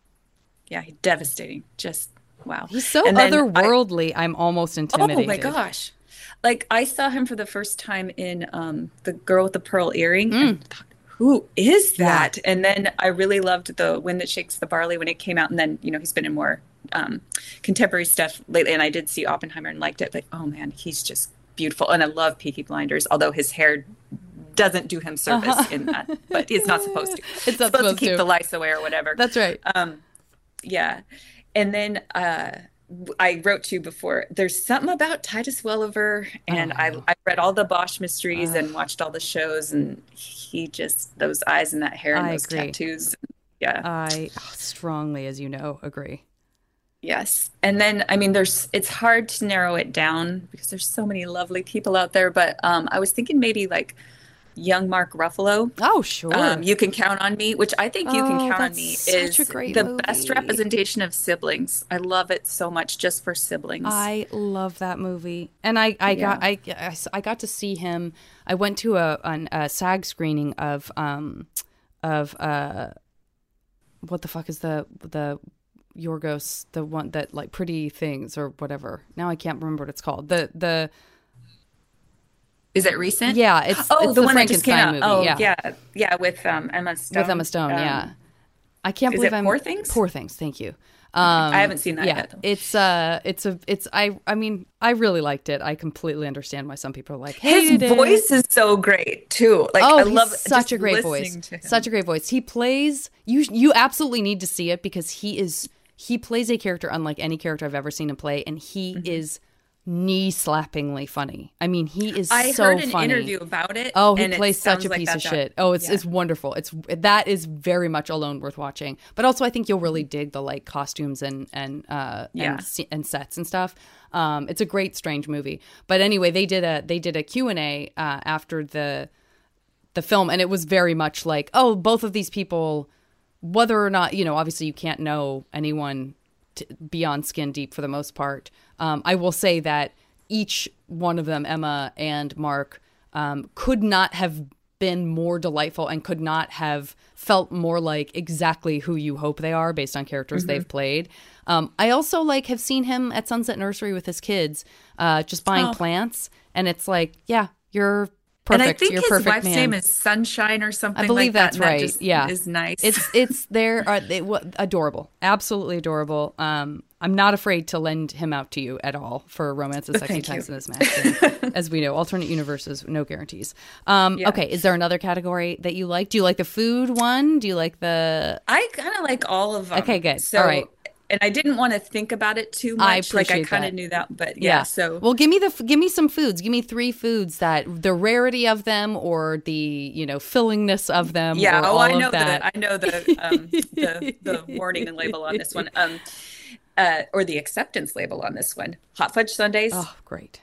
Yeah, devastating. Just, wow.
He's so
and
otherworldly, I, I'm almost intimidated.
Oh, my gosh. Like, I saw him for the first time in um, The Girl with the Pearl Earring.
Mm.
And thought, who is that? Yeah. And then I really loved The Wind That Shakes the Barley when it came out. And then, you know, he's been in more um, contemporary stuff lately. And I did see Oppenheimer and liked it. But, oh, man, he's just beautiful. And I love Peaky Blinders, although his hair doesn't do him service uh-huh. in that. But he's not supposed to.
It's not
supposed, supposed to keep
to.
the lice away or whatever.
That's right.
Um, yeah. And then uh, I wrote to you before, there's something about Titus Welliver, and oh. I, I read all the Bosch mysteries oh. and watched all the shows, and he just, those eyes and that hair and
I
those
agree.
tattoos. Yeah.
I strongly, as you know, agree.
Yes. And then, I mean, there's, it's hard to narrow it down because there's so many lovely people out there, but um, I was thinking maybe like young Mark Ruffalo.
Oh, sure.
Um, You Can Count on Me, which I think You
oh,
Can Count on Me is the
movie.
best representation of siblings. I love it so much just for siblings.
I love that movie. And I, I
Yeah.
got I, I got to see him. I went to a, an, a SAG screening of um of uh what the fuck is the the Yorgos, the one that like Pretty Things or whatever. Now I can't remember what it's called. The the
Is it recent?
Yeah, it's
oh
it's
the,
the
one that just came out.
Movie.
Oh
yeah.
yeah, yeah, with um, Emma Stone.
With Emma Stone,
um,
yeah. I can't
is
believe
it
I'm
Poor Things.
Poor Things. Thank you. Um,
I haven't seen that
yeah,
yet. Though.
It's uh, it's a, it's I, I mean, I really liked it. I completely understand why some people are like, hey,
his voice is so great too. Like,
oh,
I
he's
love
such a great voice. Such a great voice. He plays you. You absolutely need to see it because he is he plays a character unlike any character I've ever seen him play, and he mm-hmm. is knee-slappingly funny. I mean, he is
I
so
heard an
funny.
interview about it.
Oh, he
and
plays such a
like
piece of
job.
shit. Oh, it's
yeah.
it's wonderful. It's that is very much alone worth watching. But also, I think you'll really dig the like costumes and and uh
yeah.
and, and sets and stuff. Um, it's a great strange movie. But anyway, they did a they did a Q and A uh, after the the film, and it was very much like, oh, both of these people, whether or not, you know, obviously you can't know anyone t- beyond skin deep for the most part. Um, I will say that each one of them, Emma and Mark, um, could not have been more delightful and could not have felt more like exactly who you hope they are based on characters mm-hmm. they've played. Um, I also like have seen him at Sunset Nursery with his kids, uh, just buying
oh.
plants, and it's like, yeah, you're perfect.
And I think
you're
his
perfect
wife's
man.
name is Sunshine or something.
I believe
like
that's
that,
right.
That just
yeah,
is nice.
It's it's they're are they, what, adorable, absolutely adorable. Um, I'm not afraid to lend him out to you at all for Romance of Sexy Times in this match. As we know, alternate universes, no guarantees. Um, yeah. Okay, is there another category that you like? Do you like the food one? Do you like the?
I kind of like all of them.
Okay, good.
So,
all right.
And I didn't want to think about it too much.
I appreciate
like I kind of
that.
knew that, but yeah,
yeah.
So
well, give me the give me some foods. Give me three foods that the rarity of them or the you know fillingness of them.
Yeah.
Or
oh,
all
I know
of that.
the I know the um, the the warning and label on this one, um, uh, or the acceptance label on this one. Hot fudge sundaes.
Oh, great.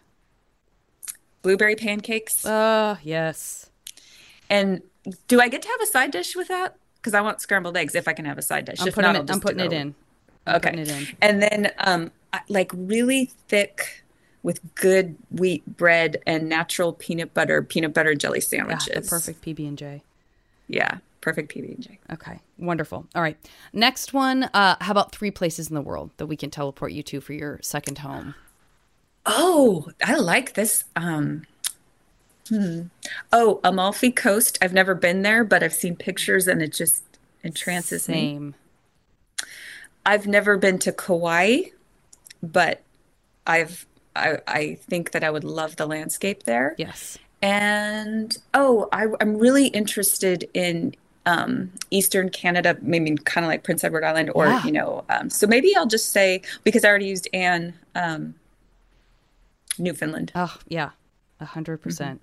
Blueberry pancakes.
Oh, uh, yes.
And do I get to have a side dish with that? Because I want scrambled eggs if I can have a side dish.
I'm
if
putting,
not,
it, I'm putting it in. I'm
okay.
Putting it in.
And then um, like really thick with good wheat bread and natural peanut butter, peanut butter jelly sandwiches.
Yeah, the perfect P B and J.
Yeah, perfect P B and J.
Okay, wonderful. All right. Next one, uh, how about three places in the world that we can teleport you to for your second home?
Oh, I like this. Um, hmm. Oh, Amalfi Coast. I've never been there, but I've seen pictures and it just entrances
Same.
me.
Same.
I've never been to Kauai, but I've I, I think that I would love the landscape there.
Yes.
And oh, I, I'm really interested in um, Eastern Canada, maybe kind of like Prince Edward Island, or
yeah.
you know. Um, so maybe I'll just say, because I already used Anne, um, Newfoundland.
Oh yeah, a hundred percent.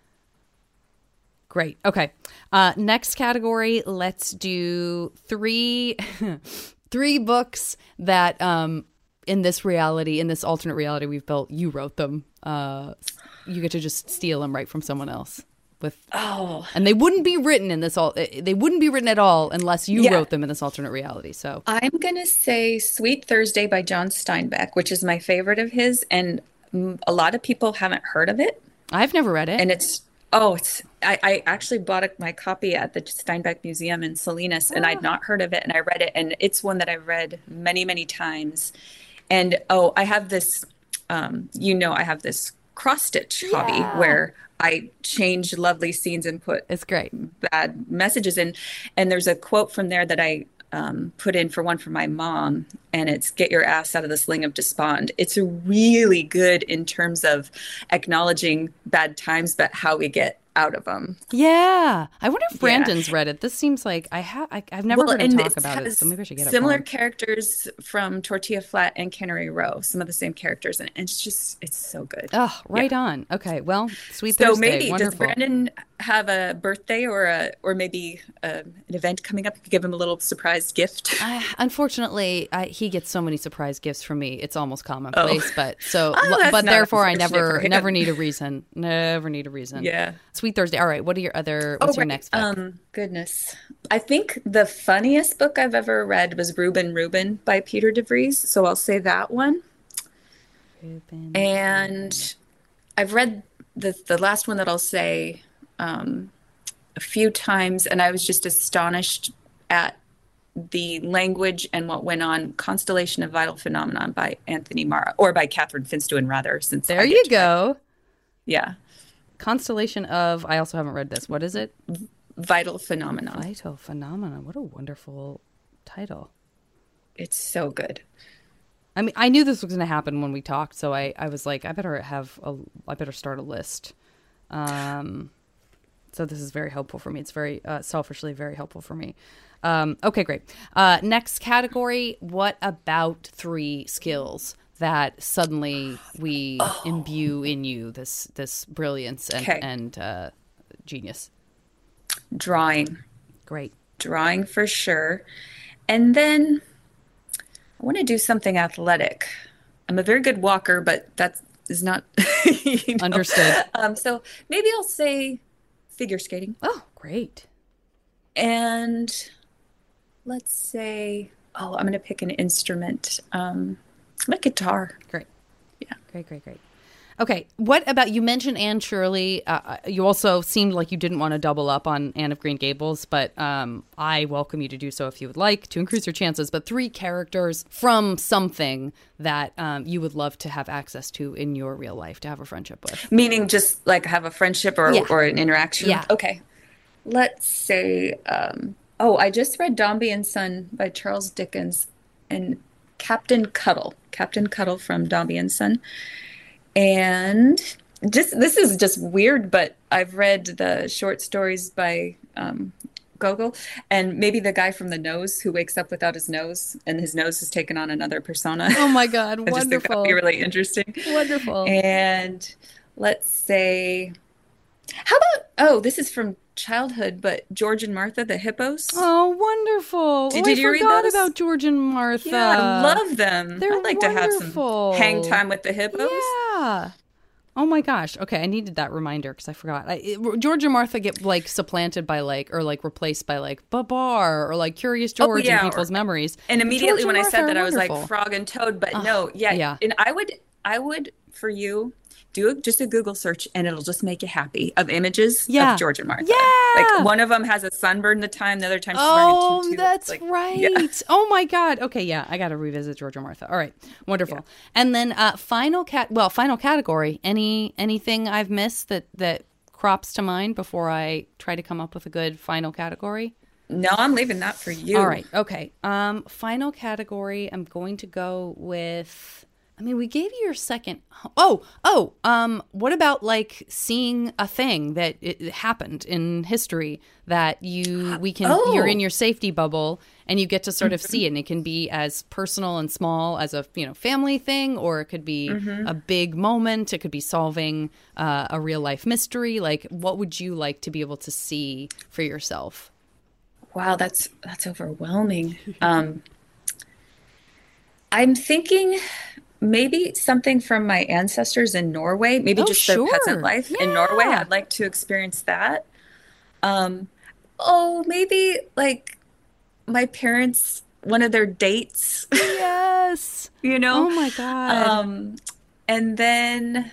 Great. Okay. Uh, next category. Let's do three. Three books that um, in this reality, in this alternate reality we've built, you wrote them. Uh, you get to just steal them right from someone else. With
oh,
and they wouldn't be written in this all. They wouldn't be written at all unless you
yeah.
wrote them in this alternate reality. So
I'm gonna say Sweet Thursday by John Steinbeck, which is my favorite of his, and a lot of people haven't heard of it.
I've never read it,
and it's. Oh, it's, I, I actually bought a, my copy at the Steinbeck Museum in Salinas, and oh. I'd not heard of it, and I read it, and it's one that I've read many, many times. And, oh, I have this, um, you know, I have this cross-stitch
yeah.
hobby where I change lovely scenes and put
It's great.
bad messages in. And there's a quote from there that I um, put in for one for my mom, and it's "Get your ass out of the sling of despond." It's really good in terms of acknowledging bad times, but how we get out of them.
Yeah. I wonder if
Yeah.
Brandon's read it. This seems like I have. I've never
Well,
heard him
and
talk
it
about it,
has
so maybe I should get it.
similar
for him.
characters from Tortilla Flat and Cannery Row, some of the same characters, and it's just it's so good.
Oh, right on. Okay. Well, sweet
So
Thursday.
maybe does
Wonderful.
Brandon have a birthday or a or maybe uh an event coming up? You could give him a little surprise gift.
Uh, unfortunately, I, he gets so many surprise gifts from me. It's almost commonplace, but so,
Oh, that's
but
not
therefore, I
unfortunate
never,
for him.
never need a reason. Never need a reason.
Yeah.
Sweet Thursday. All right. What are your other? What's your
right.
next pick?
Um, goodness. I think the funniest book I've ever read was Reuben Reuben by Peter DeVries. So I'll say that one.
Reuben.
And I've read the the last one that I'll say um, a few times, and I was just astonished at the language and what went on. Constellation of Vital Phenomenon by Anthony Mara, or by Catherine Finstuen, rather. Since
There
I
you
get to write-
go.
Yeah,
Constellation of. I also haven't read this. What is it?
Vital Phenomenon.
Vital Phenomena. What a wonderful title.
It's so good.
I mean, I knew this was going to happen when we talked, so I, I was like, I better have a, I better start a list. Um, so this is very helpful for me. It's very uh, selfishly very helpful for me. Um, okay, great. Uh, next category. What about three skills that suddenly we imbue in you this this brilliance and
Okay.
and uh, genius?
Drawing.
Great.
Drawing for sure. And then I want to do something athletic. I'm a very good walker, but that is not you know.
Understood.
Um, so maybe I'll say figure skating.
Oh, great.
And let's say, oh, I'm going to pick an instrument. Um, my guitar.
Great.
Yeah.
Great, great, great. Okay, what about, you mentioned Anne Shirley. Uh, you also seemed like you didn't want to double up on Anne of Green Gables, but um, I welcome you to do so if you would like to increase your chances. But three characters from something that um, you would love to have access to in your real life, to have a friendship with.
Meaning just like have a friendship or,
Yeah.
or an interaction.
Yeah.
Okay. Let's say, um, oh, I just read Dombey and Son by Charles Dickens and Captain Cuttle. Captain Cuttle from Dombey and Son. And just this is just weird, but I've read the short stories by um, Gogol, and maybe the guy from The Nose who wakes up without his nose, and his nose has taken on another persona.
Oh my God,
I just think that
wonderful.
would be really interesting.
Wonderful.
And let's say, how about, oh, this is from childhood, but George and Martha, the hippos.
Oh, wonderful.
Did-
oh,
did
I
you read
forgot
those?
about George and Martha.
Yeah, I love them.
They're
I'd like to have
wonderful.
some hang time with the hippos.
Yeah. Oh my gosh. Okay, I needed that reminder because I forgot. I, it, George and Martha get like supplanted by like, or like replaced by like Babar or like Curious George
yeah,
in people's
or-
memories.
And immediately
George
when
and
I said
Martha
that,
are
I was like
wonderful.
Frog and Toad, but no, yeah,
yeah.
And I would, I would for you do a, just a Google search, and it'll just make you happy of images
Yeah.
of George and Martha.
Yeah.
Like one of them has a sunburn the time, the other time she's
Oh,
wearing a tutu.
that's
Like,
right.
yeah.
Oh my God. Okay, yeah, I got to revisit George and Martha. All right, wonderful. And then uh, final cat. Well, final category. Any anything I've missed that that crops to mind before I try to come up with a good final category?
No, I'm leaving that for you.
All right. Okay. Um, final category. I'm going to go with. I mean, we gave you your second. Oh, oh. Um, what about like seeing a thing that it it happened in history that you we can
Oh.
you're in your safety bubble and you get to sort of see it, and it can be as personal and small as a you know family thing, or it could be a big moment. It could be solving uh, a real life mystery. Like, what would you like to be able to see for yourself?
Wow, that's that's overwhelming. Um, I'm thinking maybe something from my ancestors in Norway, maybe
Oh,
just
sure.
their peasant life in Norway.
Yeah.
I'd like to experience that. Um, oh, maybe like my parents, one of their dates,
Yes.
you know?
Oh my God.
Um, and then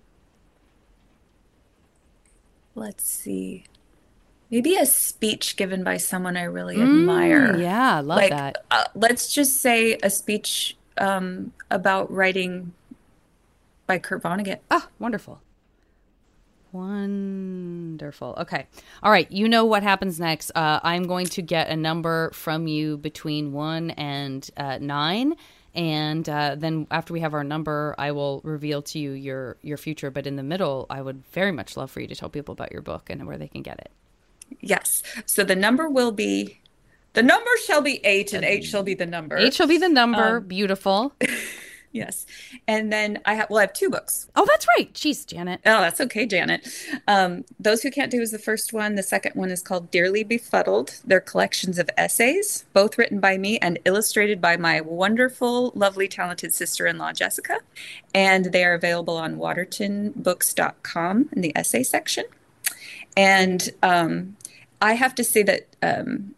let's see, maybe a speech given by someone I really admire.
Mm, yeah, love
like,
that.
Uh, let's just say a speech um, about writing by Kurt Vonnegut.
Ah, wonderful. Wonderful. Okay. All right. You know what happens next. Uh, I'm going to get a number from you between one and uh, nine. And uh, then after we have our number, I will reveal to you your, your future. But in the middle, I would very much love for you to tell people about your book and where they can get it.
Yes. So the number will be, the number shall be eight, and eight shall be the number.
Eight shall be the number.
Um,
Beautiful.
Yes. And then I have, well, I have two books.
Oh, that's right. Jeez, Janet.
Oh, that's okay, Janet. Um, Those Who Can't Do is the first one. The second one is called Dearly Befuddled. They're collections of essays, both written by me and illustrated by my wonderful, lovely, talented sister-in-law, Jessica. And they are available on waterton books dot com in the essay section. And um, I have to say that um,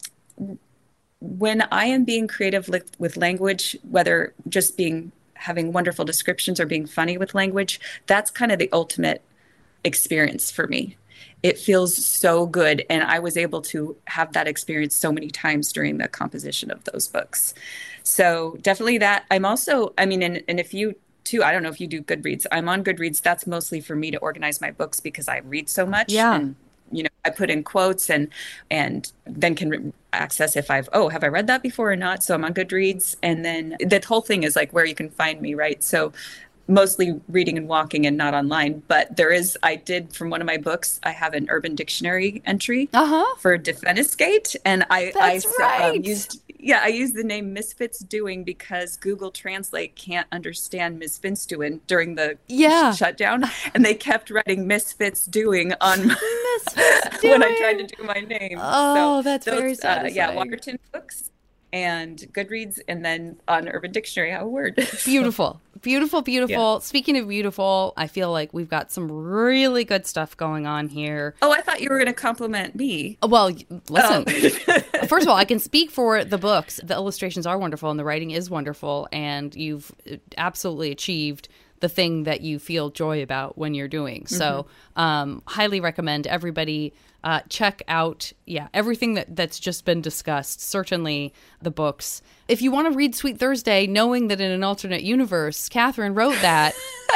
when I am being creative with, with language, whether just being having wonderful descriptions or being funny with language, that's kind of the ultimate experience for me. It feels so good. And I was able to have that experience so many times during the composition of those books. So definitely that. I'm also, I mean, and, and if you too, I don't know if you do Goodreads. I'm on Goodreads. That's mostly for me to organize my books because I read so much.
Yeah.
And, you know, I put in quotes and and then can re- access if I've, oh, have I read that before or not? So I'm on Goodreads. And then the whole thing is like where you can find me, right? So mostly reading and walking and not online. But there is, I did from one of my books, I have an Urban Dictionary entry
Uh-huh.
for Defenescate. And I,
That's
I
right.
um, used, yeah, I used the name Misfits Doing because Google Translate can't understand Misfits Doing during the
Yeah.
sh- shutdown. And they kept writing Misfits Doing on my,
Misfits
when I
Doing.
tried to do my name.
Oh,
so
that's
those,
very
uh,
satisfying.
yeah, Waterton Books and Goodreads, and then on Urban Dictionary, how a word.
Beautiful. Beautiful, beautiful. Yeah. Speaking of beautiful, I feel like we've got some really good stuff going on here.
Oh, I thought you were going to compliment me.
Well, listen.
Oh.
First of all, I can speak for the books. The illustrations are wonderful and the writing is wonderful, and you've absolutely achieved the thing that you feel joy about when you're doing. Mm-hmm. So um, highly recommend everybody uh, check out, yeah, everything that, that's just been discussed. Certainly the books. If you want to read Sweet Thursday, knowing that in an alternate universe, Catherine wrote that,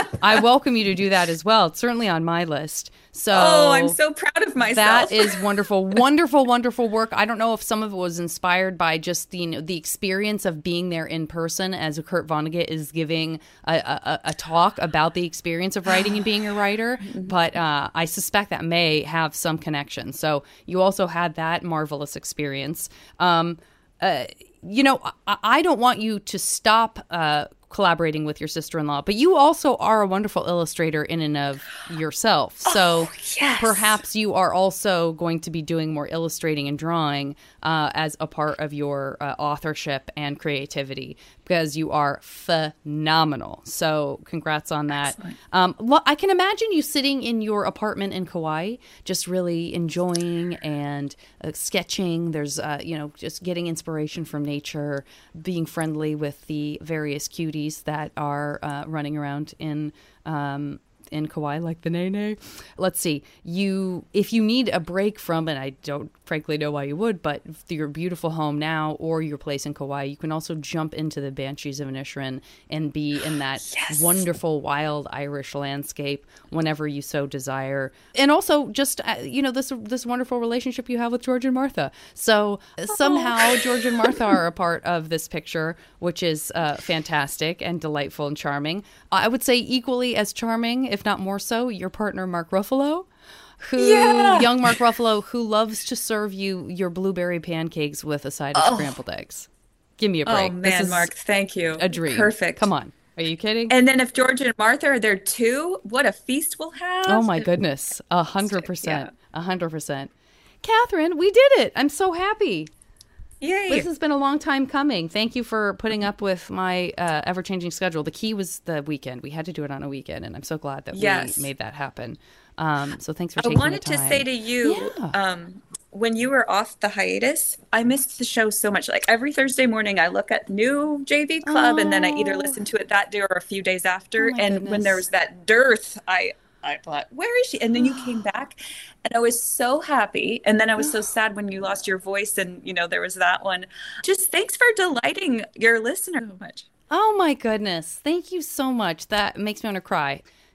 I welcome you to do that as well. It's certainly on my list. So
oh, I'm so proud of myself.
That is wonderful, wonderful, wonderful work. I don't know if some of it was inspired by just the, you know, the experience of being there in person, as Kurt Vonnegut is giving a, a, a talk about the experience of writing and being a writer. But uh, I suspect that may have some connection. So you also had that marvelous experience. Um, uh, you know, I, I don't want you to stop uh, collaborating with your sister-in-law, but you also are a wonderful illustrator in and of yourself. So
oh, yes.
Perhaps you are also going to be doing more illustrating and drawing uh, as a part of your uh, authorship and creativity, because you are phenomenal. So congrats on that. Um, well, I can imagine you sitting in your apartment in Kauai, just really enjoying and uh, sketching. There's, uh, you know, just getting inspiration from nature, being friendly with the various cuties that are uh, running around in um, in Kauai, like the Nene. Let's see. You, if you need a break from, and I don't frankly know why you would, but your beautiful home now or your place in Kauai, you can also jump into the Banshees of Inisherin and be in that yes. wonderful wild Irish landscape whenever you so desire. And also just, uh, you know, this this wonderful relationship you have with George and Martha. So oh. somehow George and Martha are a part of this picture, which is uh, fantastic and delightful and charming. I would say equally as charming, if not more so, your partner Mark Ruffalo, who yeah. young Mark Ruffalo, who loves to serve you your blueberry pancakes with a side of oh. scrambled eggs. Give me a break.
Oh man,
this is
Mark, thank you.
A dream.
Perfect.
Come on. Are you kidding?
And then if George and Martha are there too, what a feast we'll have.
Oh my goodness. A hundred percent. A hundred percent. Catherine, we did it. I'm so happy.
Yay.
This has been a long time coming. Thank you for putting up with my uh, ever-changing schedule. The key was the weekend. We had to do it on a weekend, and I'm so glad that
yes.
we made that happen. Um, so thanks for taking
the time. I wanted
the time.
to say to you, yeah. um, when you were off the hiatus, I missed the show so much. Like every Thursday morning, I look at new J V Club, oh. and then I either listen to it that day or a few days after.
Oh
and
goodness.
When there was that dearth, I... I thought, where is she? And then you came back and I was so happy. And then I was so sad when you lost your voice and, you know, there was that one. Just thanks for delighting your listener so much.
Oh, my goodness. Thank you so much. That makes me want to cry.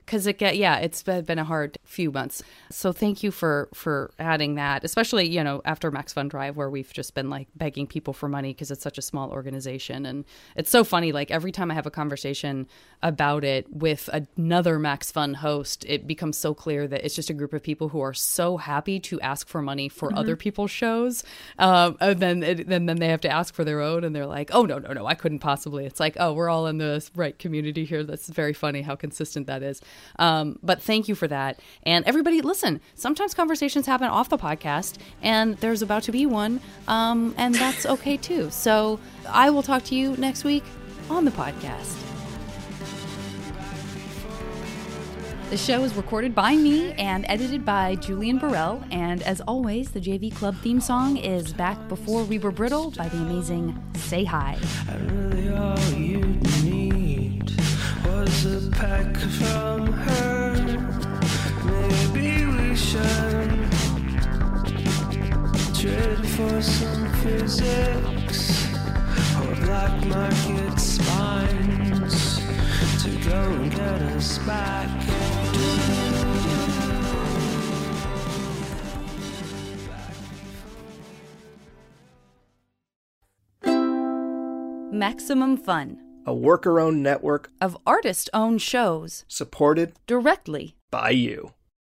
because it get yeah, it's been a hard few months. So thank you for for adding that, especially, you know, after Max Fun Drive, where we've just been like begging people for money because it's such a small organization. And it's so funny, like every time I have a conversation about it with another Max Fun host, it becomes so clear that it's just a group of people who are so happy to ask for money for mm-hmm. other people's shows. Um, and then it, and then they have to ask for their own, and they're like, oh, no, no, no, I couldn't possibly. It's like, oh, we're all in the right community here. That's very funny how consistent that is. Um, but thank you for that. And everybody, listen, sometimes conversations happen off the podcast, and there's about to be one, um, and that's okay too. So I will talk to you next week on the podcast. The show is recorded by me and edited by Julian Burrell. And as always, the J V Club theme song is Back Before We Were Brittle by the amazing Say Hi.
And really all you need was a peck from her. Maybe we should trade for some physics or black market spines to go and get us back.
Maximum Fun,
a worker-owned network
of artist-owned shows
supported
directly
by you.